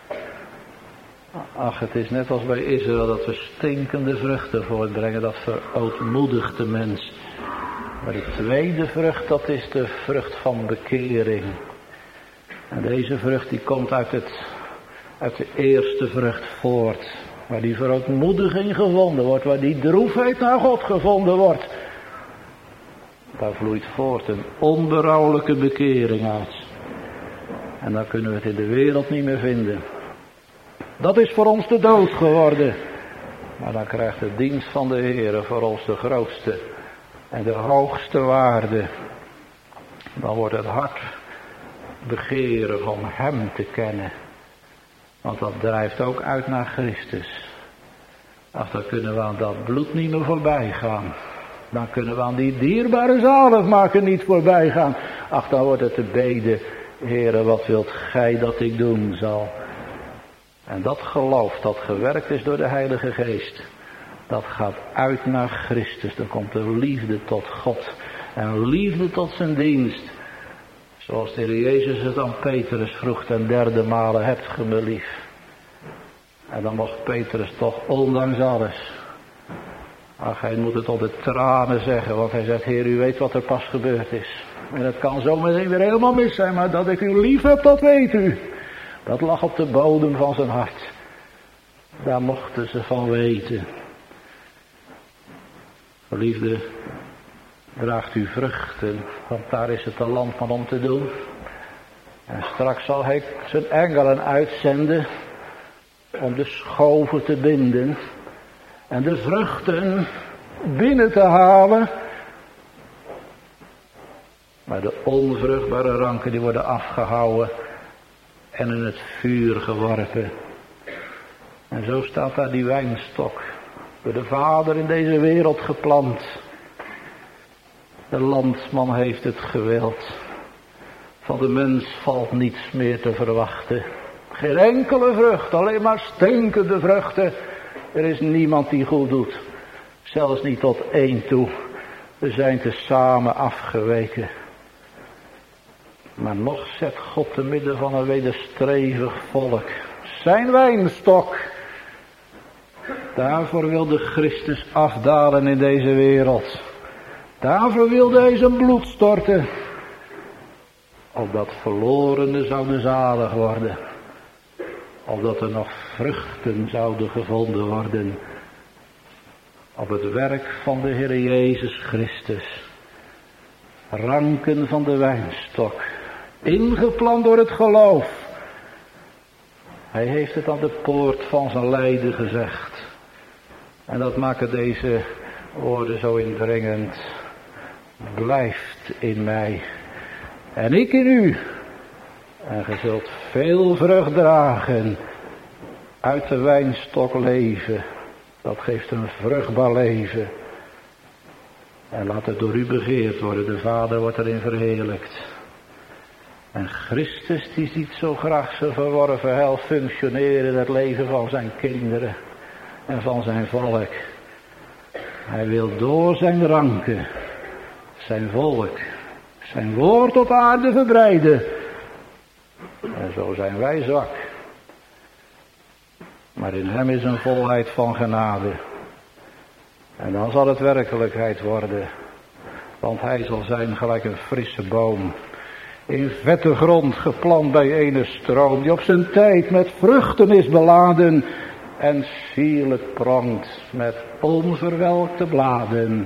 Ach, het is net als bij Israël dat we stinkende vruchten voortbrengen. Dat verootmoedigt de mens. Maar de tweede vrucht, dat is de vrucht van bekering. En deze vrucht die komt uit, het, uit de eerste vrucht voort. Waar die verootmoediging gevonden wordt. Waar die droefheid naar God gevonden wordt. Daar vloeit voort een onberouwelijke bekering uit. En dan kunnen we het in de wereld niet meer vinden. Dat is voor ons de dood geworden. Maar dan krijgt de dienst van de Heer voor ons de grootste en de hoogste waarde. Dan wordt het hart begeerig om hem te kennen. Want dat drijft ook uit naar Christus. Ach, dan kunnen we aan dat bloed niet meer voorbij gaan. Dan kunnen we aan die dierbare zaligmaker niet voorbij gaan. Ach, dan wordt het te beden: Heere, wat wilt gij dat ik doen zal? En dat geloof dat gewerkt is door de Heilige Geest, dat gaat uit naar Christus. Dan komt er liefde tot God en liefde tot zijn dienst. Zoals de Heer Jezus het aan Petrus vroeg ten derde male: hebt ge me lief? En dan mocht Petrus toch ondanks alles. Ach, hij moet het tot de tranen zeggen, want hij zegt: Heer, u weet wat er pas gebeurd is. En het kan zo meteen weer helemaal mis zijn, maar dat ik u lief heb, dat weet u. Dat lag op de bodem van zijn hart. Daar mochten ze van weten. Geliefde, draagt u vruchten, want daar is het de landman om te doen. En straks zal hij zijn engelen uitzenden om de schoven te binden en de vruchten binnen te halen. Maar de onvruchtbare ranken die worden afgehouwen en in het vuur geworpen. En zo staat daar die wijnstok, door de Vader in deze wereld geplant. De landman heeft het gewild. Van de mens valt niets meer te verwachten. Geen enkele vrucht, alleen maar stinkende vruchten. Er is niemand die goed doet. Zelfs niet tot één toe. We zijn tezamen afgeweken. Maar nog zet God te midden van een wederstrevig volk zijn wijnstok. Daarvoor wilde Christus afdalen in deze wereld. Daarvoor wilde hij zijn bloed storten. Opdat verlorenen zouden zalig worden. Opdat er nog vruchten zouden gevonden worden. Op het werk van de Heer Jezus Christus. Ranken van de wijnstok. Ingeplant door het geloof. Hij heeft het aan de poort van zijn lijden gezegd. En dat maken deze woorden zo indringend. Blijft in mij. En ik in u. En ge zult veel vrucht dragen. Uit de wijnstok leven. Dat geeft een vruchtbaar leven. En laat het door u begeerd worden. De Vader wordt erin verheerlijkt. En Christus die ziet zo graag zijn verworven heil functioneren in het leven van zijn kinderen. En van zijn volk. Hij wil door zijn ranken. Zijn volk. Zijn woord op aarde verbreiden. En zo zijn wij zwak. Maar in hem is een volheid van genade. En dan zal het werkelijkheid worden. Want hij zal zijn gelijk een frisse boom. In vette grond geplant bij ene stroom. Die op zijn tijd met vruchten is beladen. En sierlijk pronkt met onverwelkte bladen.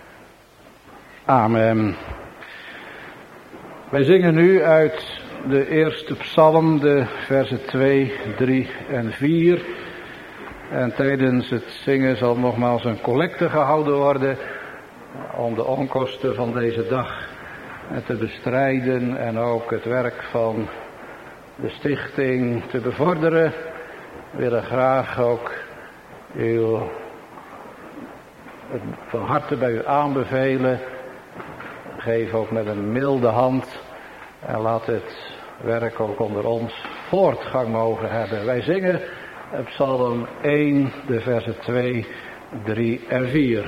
Amen. Wij zingen nu uit de eerste psalm, de versen twee, drie en vier. En tijdens het zingen zal nogmaals een collecte gehouden worden om de onkosten van deze dag te bestrijden en ook het werk van de stichting te bevorderen. We willen graag ook u van harte bij u aanbevelen. Geef ook met een milde hand en laat het werk ook onder ons voortgang mogen hebben. Wij zingen Psalm één, de versen twee, drie en vier.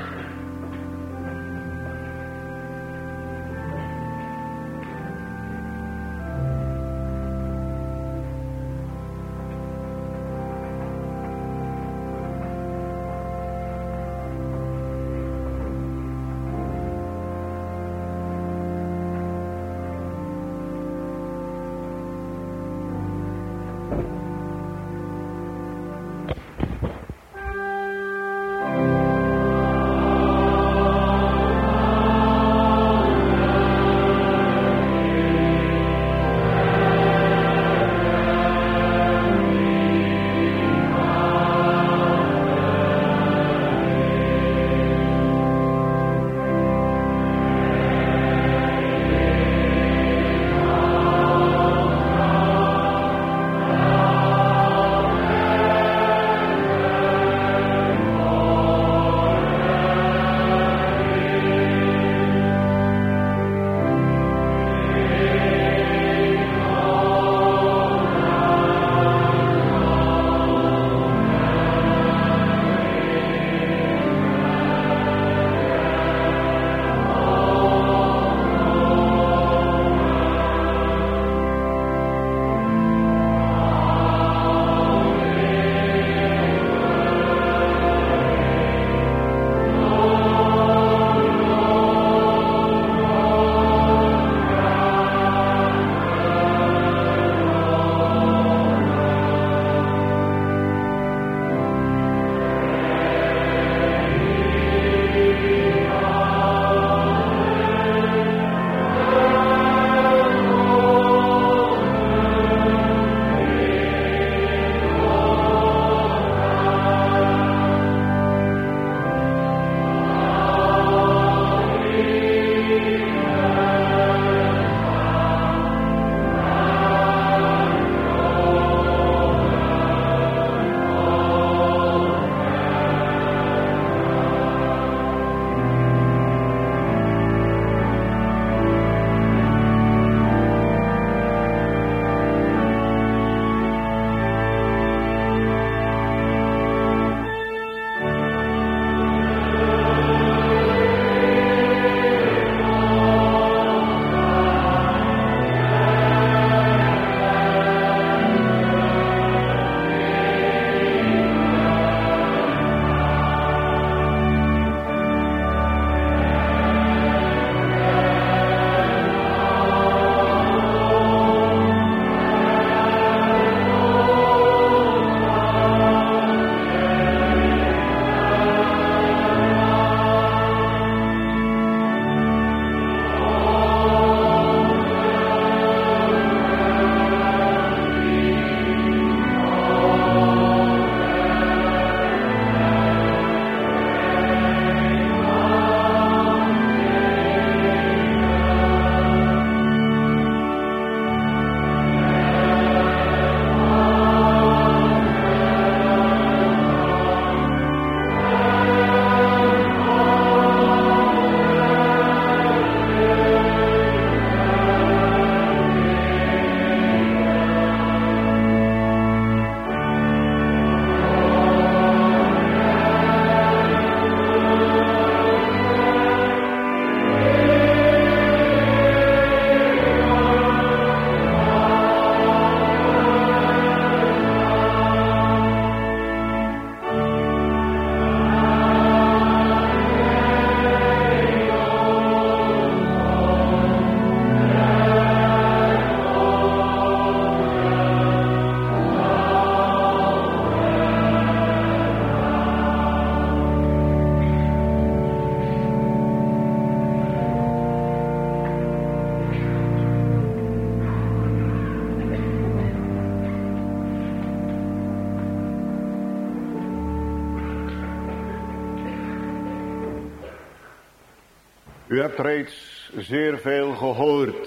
U hebt reeds zeer veel gehoord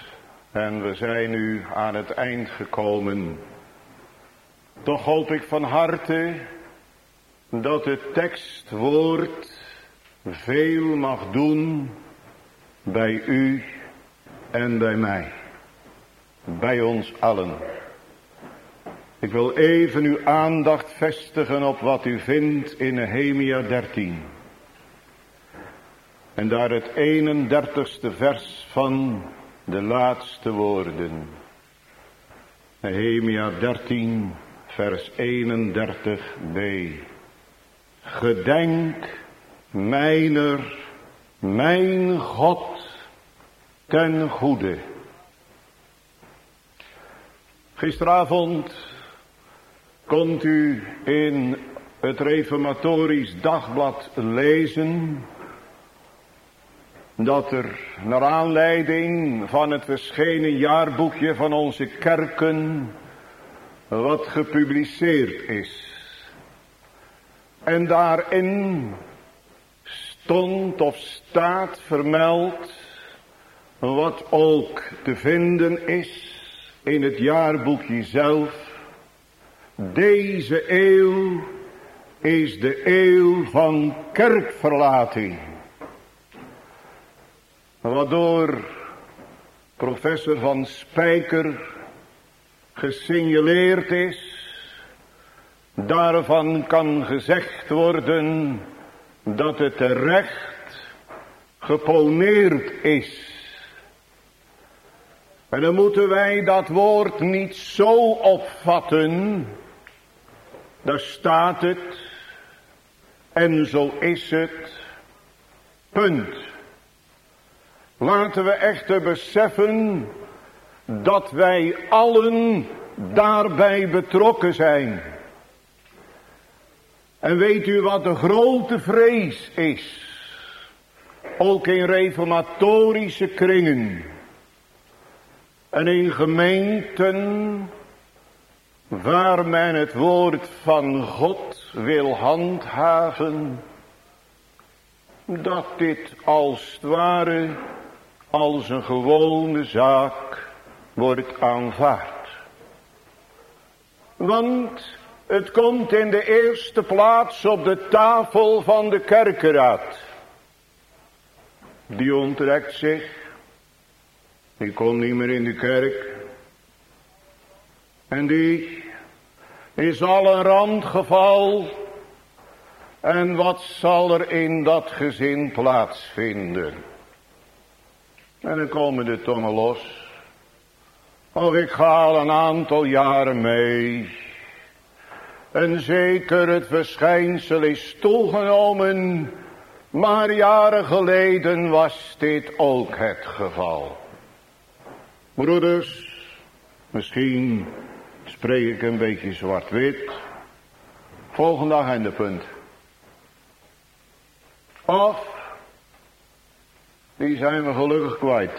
en we zijn nu aan het eind gekomen. Toch hoop ik van harte dat het tekstwoord veel mag doen bij u en bij mij, bij ons allen. Ik wil even uw aandacht vestigen op wat u vindt in Nehemia dertien. En daar het eenendertigste vers van de laatste woorden. Nehemia dertien, vers eenendertig b. Gedenk mijner, mijn God, ten goede. Gisteravond kon u in het Reformatorisch Dagblad lezen dat er naar aanleiding van het verschenen jaarboekje van onze kerken wat gepubliceerd is. En daarin stond of staat vermeld wat ook te vinden is in het jaarboekje zelf. Deze eeuw is de eeuw van kerkverlating. Waardoor professor Van Spijker gesignaleerd is. Daarvan kan gezegd worden dat het terecht geponeerd is. En dan moeten wij dat woord niet zo opvatten. Daar staat het. En zo is het. Punt. Laten we echter beseffen dat wij allen daarbij betrokken zijn. En weet u wat de grote vrees is? Ook in reformatorische kringen. En in gemeenten waar men het woord van God wil handhaven. Dat dit als het ware als een gewone zaak wordt aanvaard. Want het komt in de eerste plaats op de tafel van de kerkenraad. Die onttrekt zich. Die komt niet meer in de kerk. En die is al een randgeval. En wat zal er in dat gezin plaatsvinden? En dan komen de tongen los. Oh, ik ga al een aantal jaren mee. En zeker het verschijnsel is toegenomen. Maar jaren geleden was dit ook het geval. Broeders, misschien spreek ik een beetje zwart-wit. Volgende agendapunt. Of, die zijn we gelukkig kwijt.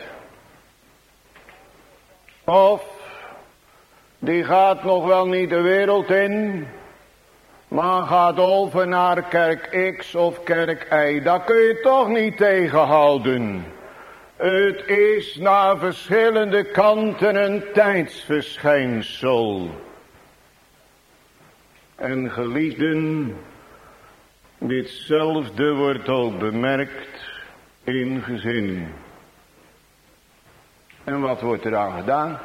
Of, die gaat nog wel niet de wereld in, maar gaat over naar kerk X of kerk Y. Dat kun je toch niet tegenhouden. Het is naar verschillende kanten een tijdsverschijnsel. En geliefden, ditzelfde wordt ook bemerkt in gezinnen. En wat wordt eraan gedaan?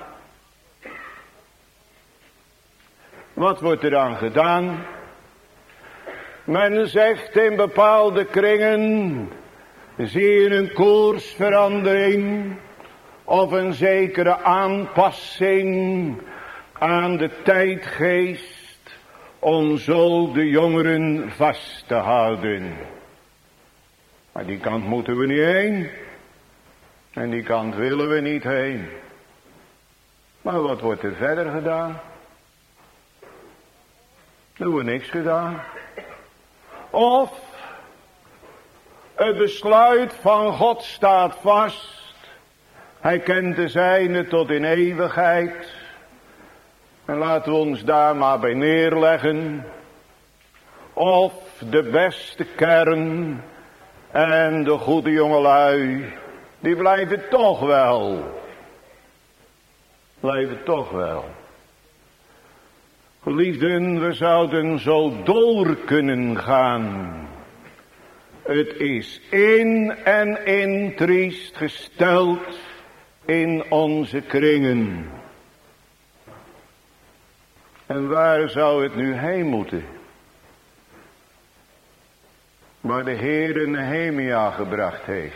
Wat wordt eraan gedaan? Men zegt in bepaalde kringen, zie je een koersverandering of een zekere aanpassing aan de tijdgeest om zo de jongeren vast te houden. Maar die kant moeten we niet heen. En die kant willen we niet heen. Maar wat wordt er verder gedaan? Er wordt niks gedaan. Of het besluit van God staat vast. Hij kent de zijne tot in eeuwigheid. En laten we ons daar maar bij neerleggen. Of de beste kern en de goede jongelui, die blijven toch wel. Blijven toch wel. Geliefden, we zouden zo door kunnen gaan. Het is in en in triest gesteld in onze kringen. En waar zou het nu heen moeten? waar de Heere Nehemia gebracht heeft.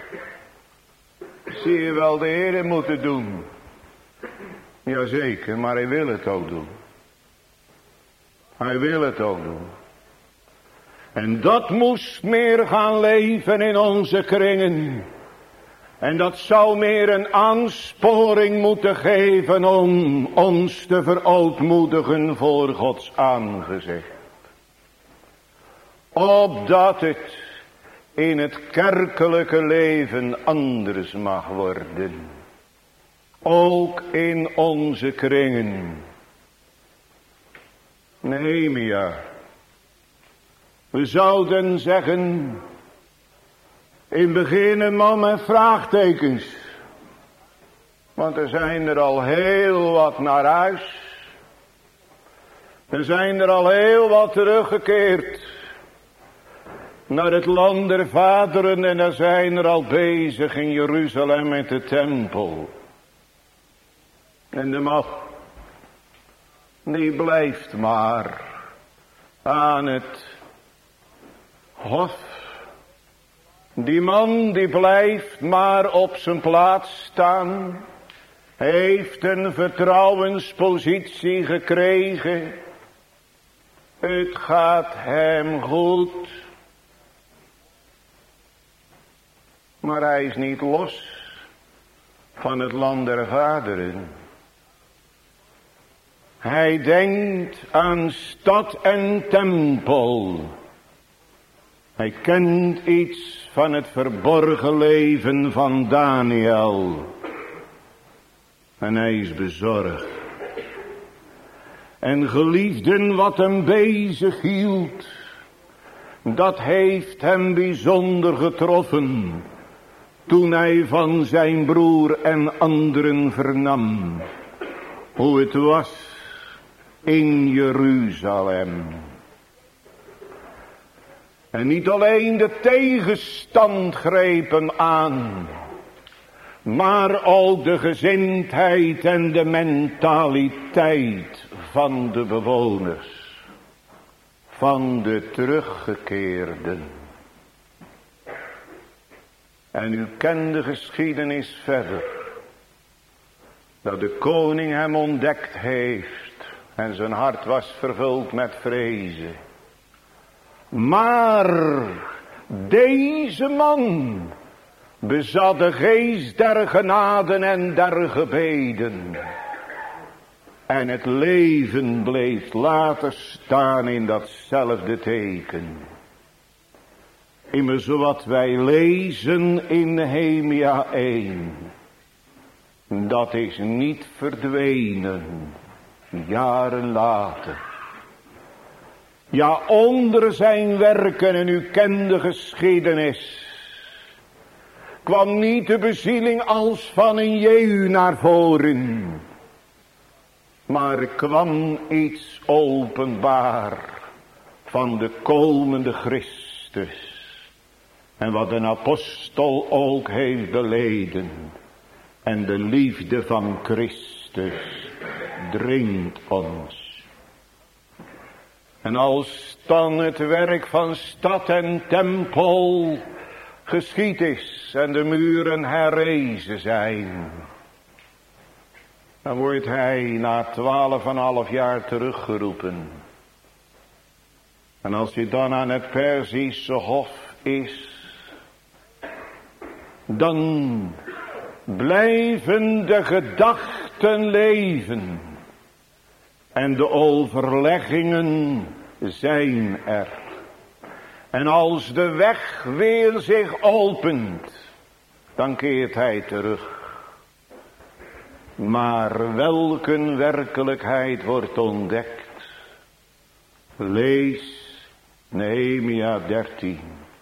Zie je wel de Heere moeten doen. Jazeker, maar hij wil het ook doen. Hij wil het ook doen. En dat moest meer gaan leven in onze kringen. En dat zou meer een aansporing moeten geven om ons te verootmoedigen voor Gods aangezicht. Opdat het in het kerkelijke leven anders mag worden. Ook in onze kringen. Nehemia. We zouden zeggen, in het begin een man met vraagtekens. Want er zijn er al heel wat naar huis. Er zijn er al heel wat teruggekeerd. Naar het land der vaderen en er zijn er al bezig in Jeruzalem met de tempel. En de man, die blijft maar aan het hof. Die man die blijft maar op zijn plaats staan. Heeft een vertrouwenspositie gekregen. Het gaat hem goed. Maar hij is niet los van het land der vaderen. Hij denkt aan stad en tempel. Hij kent iets van het verborgen leven van Daniel. En hij is bezorgd. En geliefden, wat hem bezig hield, dat heeft hem bijzonder getroffen. Toen hij van zijn broer en anderen vernam. Hoe het was in Jeruzalem. En niet alleen de tegenstand greep hem aan. Maar ook de gezindheid en de mentaliteit van de bewoners. Van de teruggekeerden. En u kent de geschiedenis verder. Dat de koning hem ontdekt heeft. En zijn hart was vervuld met vrezen. Maar deze man bezat de geest der genaden en der gebeden. En het leven bleef later staan in datzelfde teken. Immers wat wij lezen in Nehemia één. Dat is niet verdwenen. Jaren later. Ja, onder zijn werken, en u kent de geschiedenis, kwam niet de bezieling als van een Jehu naar voren. Maar er kwam iets openbaar van de komende Christus. En wat een apostel ook heeft beleden. En de liefde van Christus dringt ons. En als dan het werk van stad en tempel geschied is en de muren herrezen zijn, dan wordt hij na twaalf en een half jaar teruggeroepen. En als hij dan aan het Perzische hof is, dan blijven de gedachten leven. En de overleggingen zijn er. En als de weg weer zich opent, dan keert hij terug. Maar welke werkelijkheid wordt ontdekt? Lees Nehemia dertien.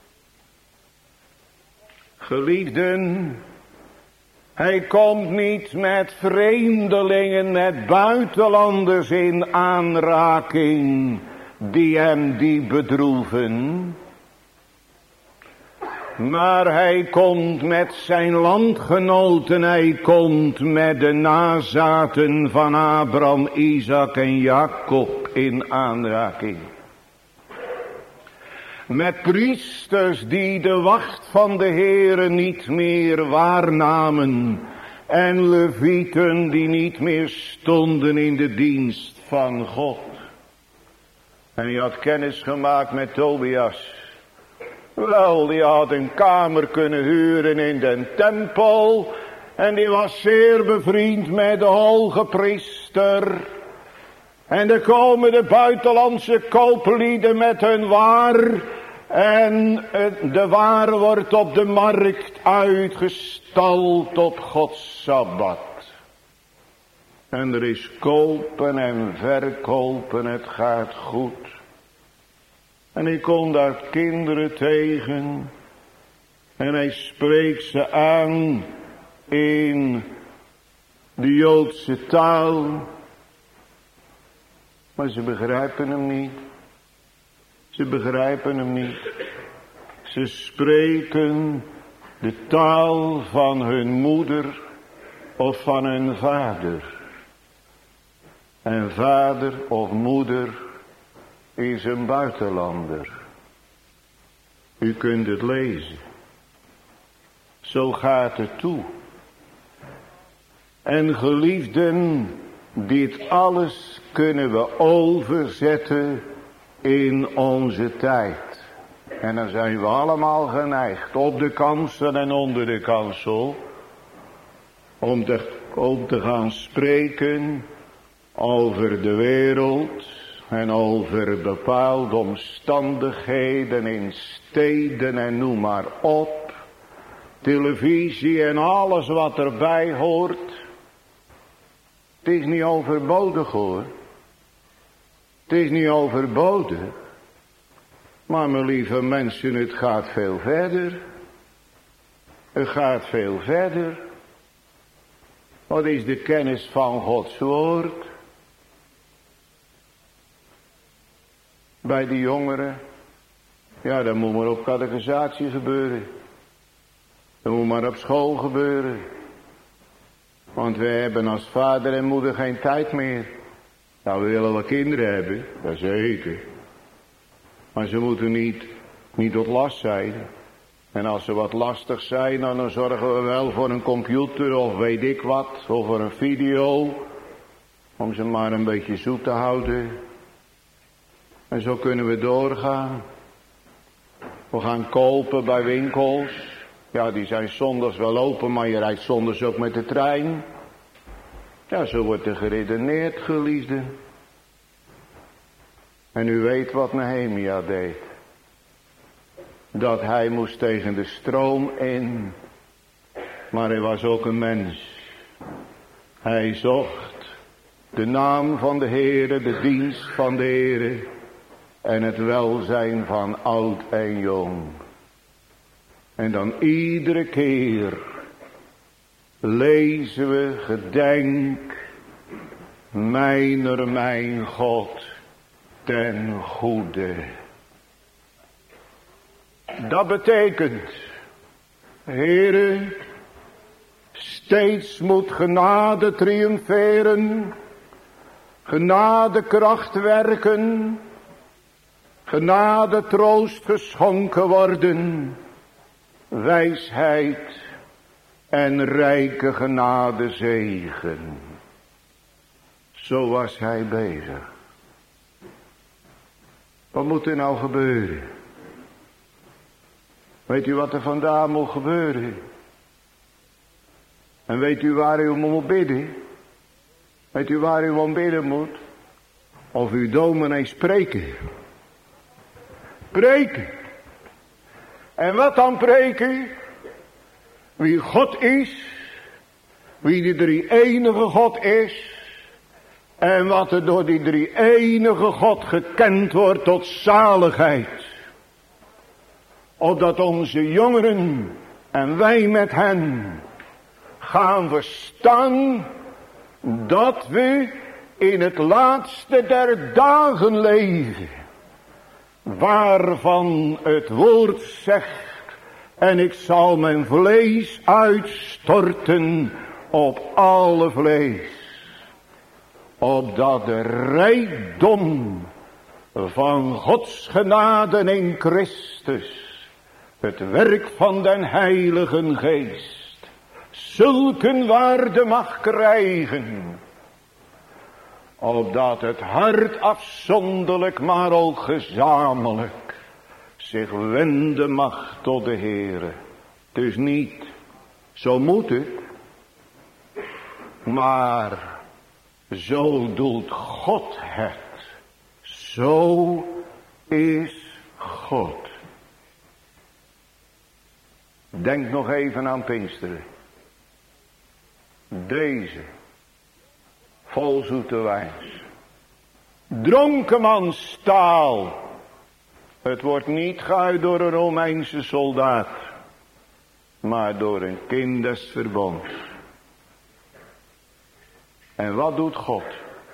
Geliefden, hij komt niet met vreemdelingen, met buitenlanders in aanraking die hem die bedroeven. Maar hij komt met zijn landgenoten, hij komt met de nazaten van Abraham, Isaac en Jacob in aanraking. Met priesters die de wacht van de Heere niet meer waarnamen. En levieten die niet meer stonden in de dienst van God. En hij had kennis gemaakt met Tobias. Wel, die had een kamer kunnen huren in den tempel. En die was zeer bevriend met de hoge priester. En er komen de buitenlandse kooplieden met hun waar. En de waar wordt op de markt uitgestald op Gods Sabbat. En er is kopen en verkopen, het gaat goed. En ik kom daar kinderen tegen. En hij spreekt ze aan in de Joodse taal. Maar ze begrijpen hem niet. Ze begrijpen hem niet. Ze spreken de taal van hun moeder of van hun vader. En vader of moeder is een buitenlander. U kunt het lezen. Zo gaat het toe. En geliefden, dit alles kunnen we overzetten in onze tijd. En dan zijn we allemaal geneigd, op de kansel en onder de kansel, om te, om te gaan spreken over de wereld en over bepaalde omstandigheden in steden en noem maar op. Televisie en alles wat erbij hoort. Het is niet overbodig hoor. Het is niet overbodig. Maar mijn lieve mensen, het gaat veel verder. Het gaat veel verder. Wat is de kennis van Gods woord? Bij de jongeren. Ja, dat moet maar op catechisatie gebeuren. Dat moet maar op school gebeuren. Want we hebben als vader en moeder geen tijd meer. Nou, we willen wel kinderen hebben, dat zeker. Maar ze moeten niet, niet tot last zijn. En als ze wat lastig zijn, dan zorgen we wel voor een computer of weet ik wat. Of voor een video. Om ze maar een beetje zoet te houden. En zo kunnen we doorgaan. We gaan kopen bij winkels. Ja, die zijn zondags wel open, maar je rijdt zondags ook met de trein. Ja, zo wordt er geredeneerd, geliefden. En u weet wat Nehemia deed. Dat hij moest tegen de stroom in. Maar hij was ook een mens. Hij zocht de naam van de Heere, de dienst van de Heere. En het welzijn van oud en jong. En dan iedere keer lezen we gedenk mijner mijn God ten goede. Dat betekent, Heere, steeds moet genade triomferen, genade kracht werken, genade troost geschonken worden, wijsheid en rijke genade zegen. Zo was hij bezig. Wat moet er nou gebeuren? Weet u wat er vandaag moet gebeuren? En weet u waar u om moet bidden? Weet u waar u om bidden moet? Of uw dominee spreken. Preken. En wat dan preken? Wie God is. Wie de drie enige God is. En wat er door die drie enige God gekend wordt tot zaligheid. Opdat onze jongeren en wij met hen gaan verstaan dat we in het laatste der dagen leven. Waarvan het woord zegt. En ik zal mijn vlees uitstorten op alle vlees. Opdat de rijkdom van Gods genade in Christus, het werk van den Heiligen Geest, zulke waarde mag krijgen, opdat het hart afzonderlijk, maar ook gezamenlijk zich wenden mag tot de Heere. Dus niet, zo moet het, maar zo doet God het. Zo is God. Denk nog even aan Pinksteren. Deze, vol zoete wijs, dronkenmanstaal. Het wordt niet geuit door een Romeinse soldaat, maar door een kind des verbonds. En wat doet God?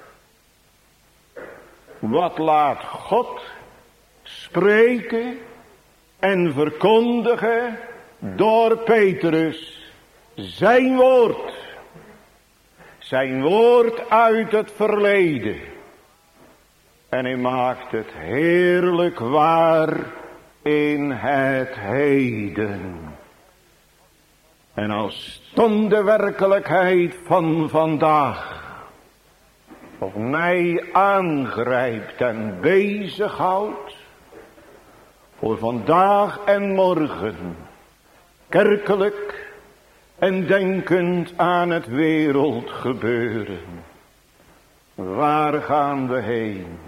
Wat laat God spreken en verkondigen door Petrus? Zijn woord. Zijn woord uit het verleden. En hij maakt het heerlijk waar in het heden. En als stond de werkelijkheid van vandaag of mij aangrijpt en bezighoudt voor vandaag en morgen, kerkelijk en denkend aan het wereldgebeuren. Waar gaan we heen?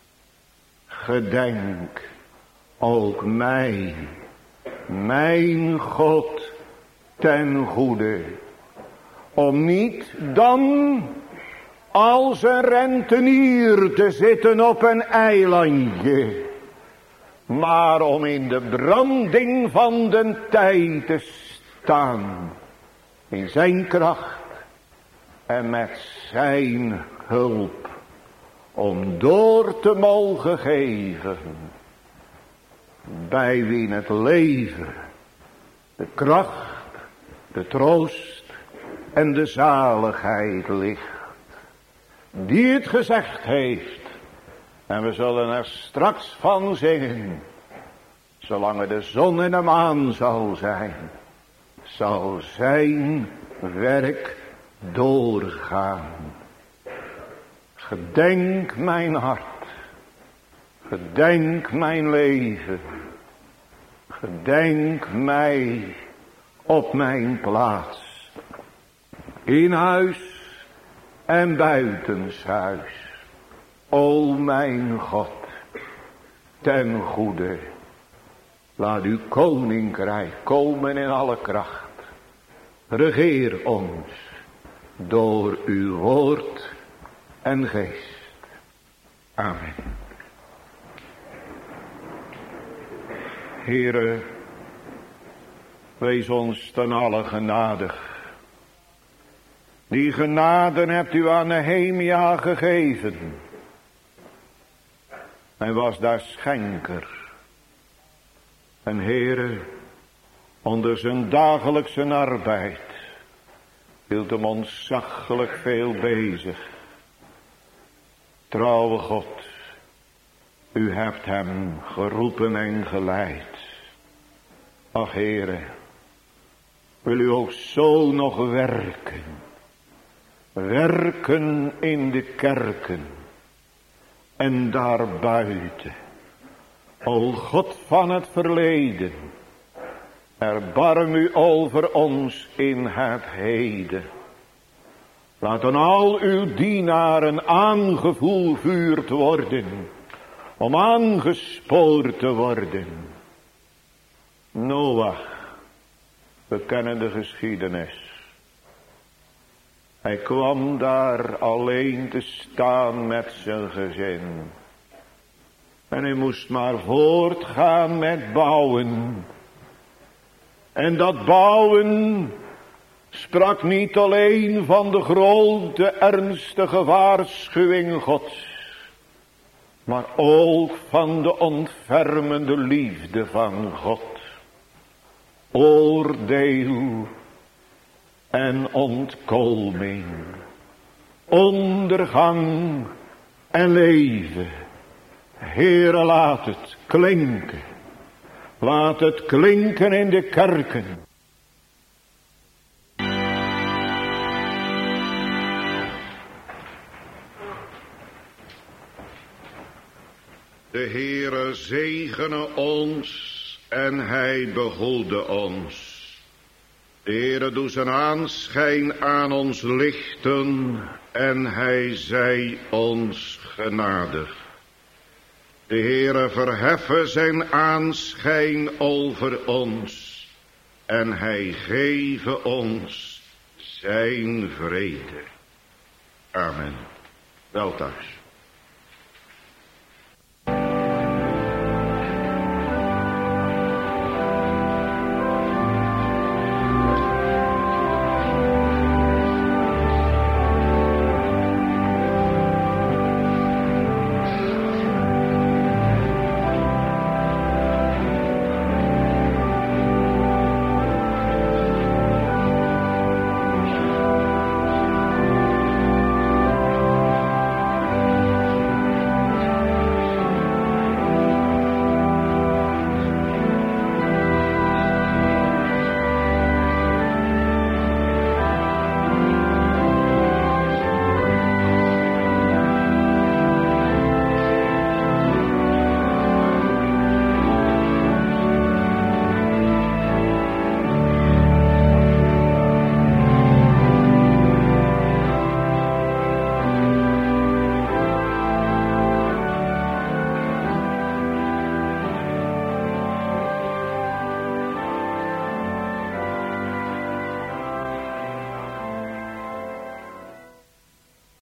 Gedenk ook mij, mijn God, ten goede, om niet dan als een rentenier te zitten op een eilandje, maar om in de branding van de tijd te staan, in zijn kracht en met zijn hulp, om door te mogen geven, bij wie het leven, de kracht, de troost en de zaligheid ligt, die het gezegd heeft. En we zullen er straks van zingen, zolang er de zon en de maan zal zijn, zal zijn werk doorgaan. Gedenk mijn hart, gedenk mijn leven, gedenk mij op mijn plaats, in huis en buitenshuis. O mijn God, ten goede, laat uw koninkrijk komen in alle kracht. Regeer ons door uw woord en geest. Amen. Heere, wees ons ten alle genadig. Die genade hebt u aan Nehemia gegeven. Hij was daar schenker. En Heere, onder zijn dagelijkse arbeid hield hem ontzaglijk veel bezig. Trouwe God, u hebt hem geroepen en geleid. Ach Heere, wil u ook zo nog werken. Werken in de kerken en daarbuiten. O God van het verleden, erbarm u over ons in het heden. Laten al uw dienaren aangevuurd worden, om aangespoord te worden. Noach, we kennen de geschiedenis. Hij kwam daar alleen te staan met zijn gezin. En hij moest maar voortgaan met bouwen. En dat bouwen sprak niet alleen van de grote ernstige waarschuwing Gods, maar ook van de ontfermende liefde van God. Oordeel en ontkoming, ondergang en leven, Heere, laat het klinken. Laat het klinken in de kerken. De Heere zegene ons en hij behoede ons. De Heere doet zijn aanschijn aan ons lichten en hij zij ons genadig. De Heere verheffe zijn aanschijn over ons en hij geve ons zijn vrede. Amen. Wel thuis.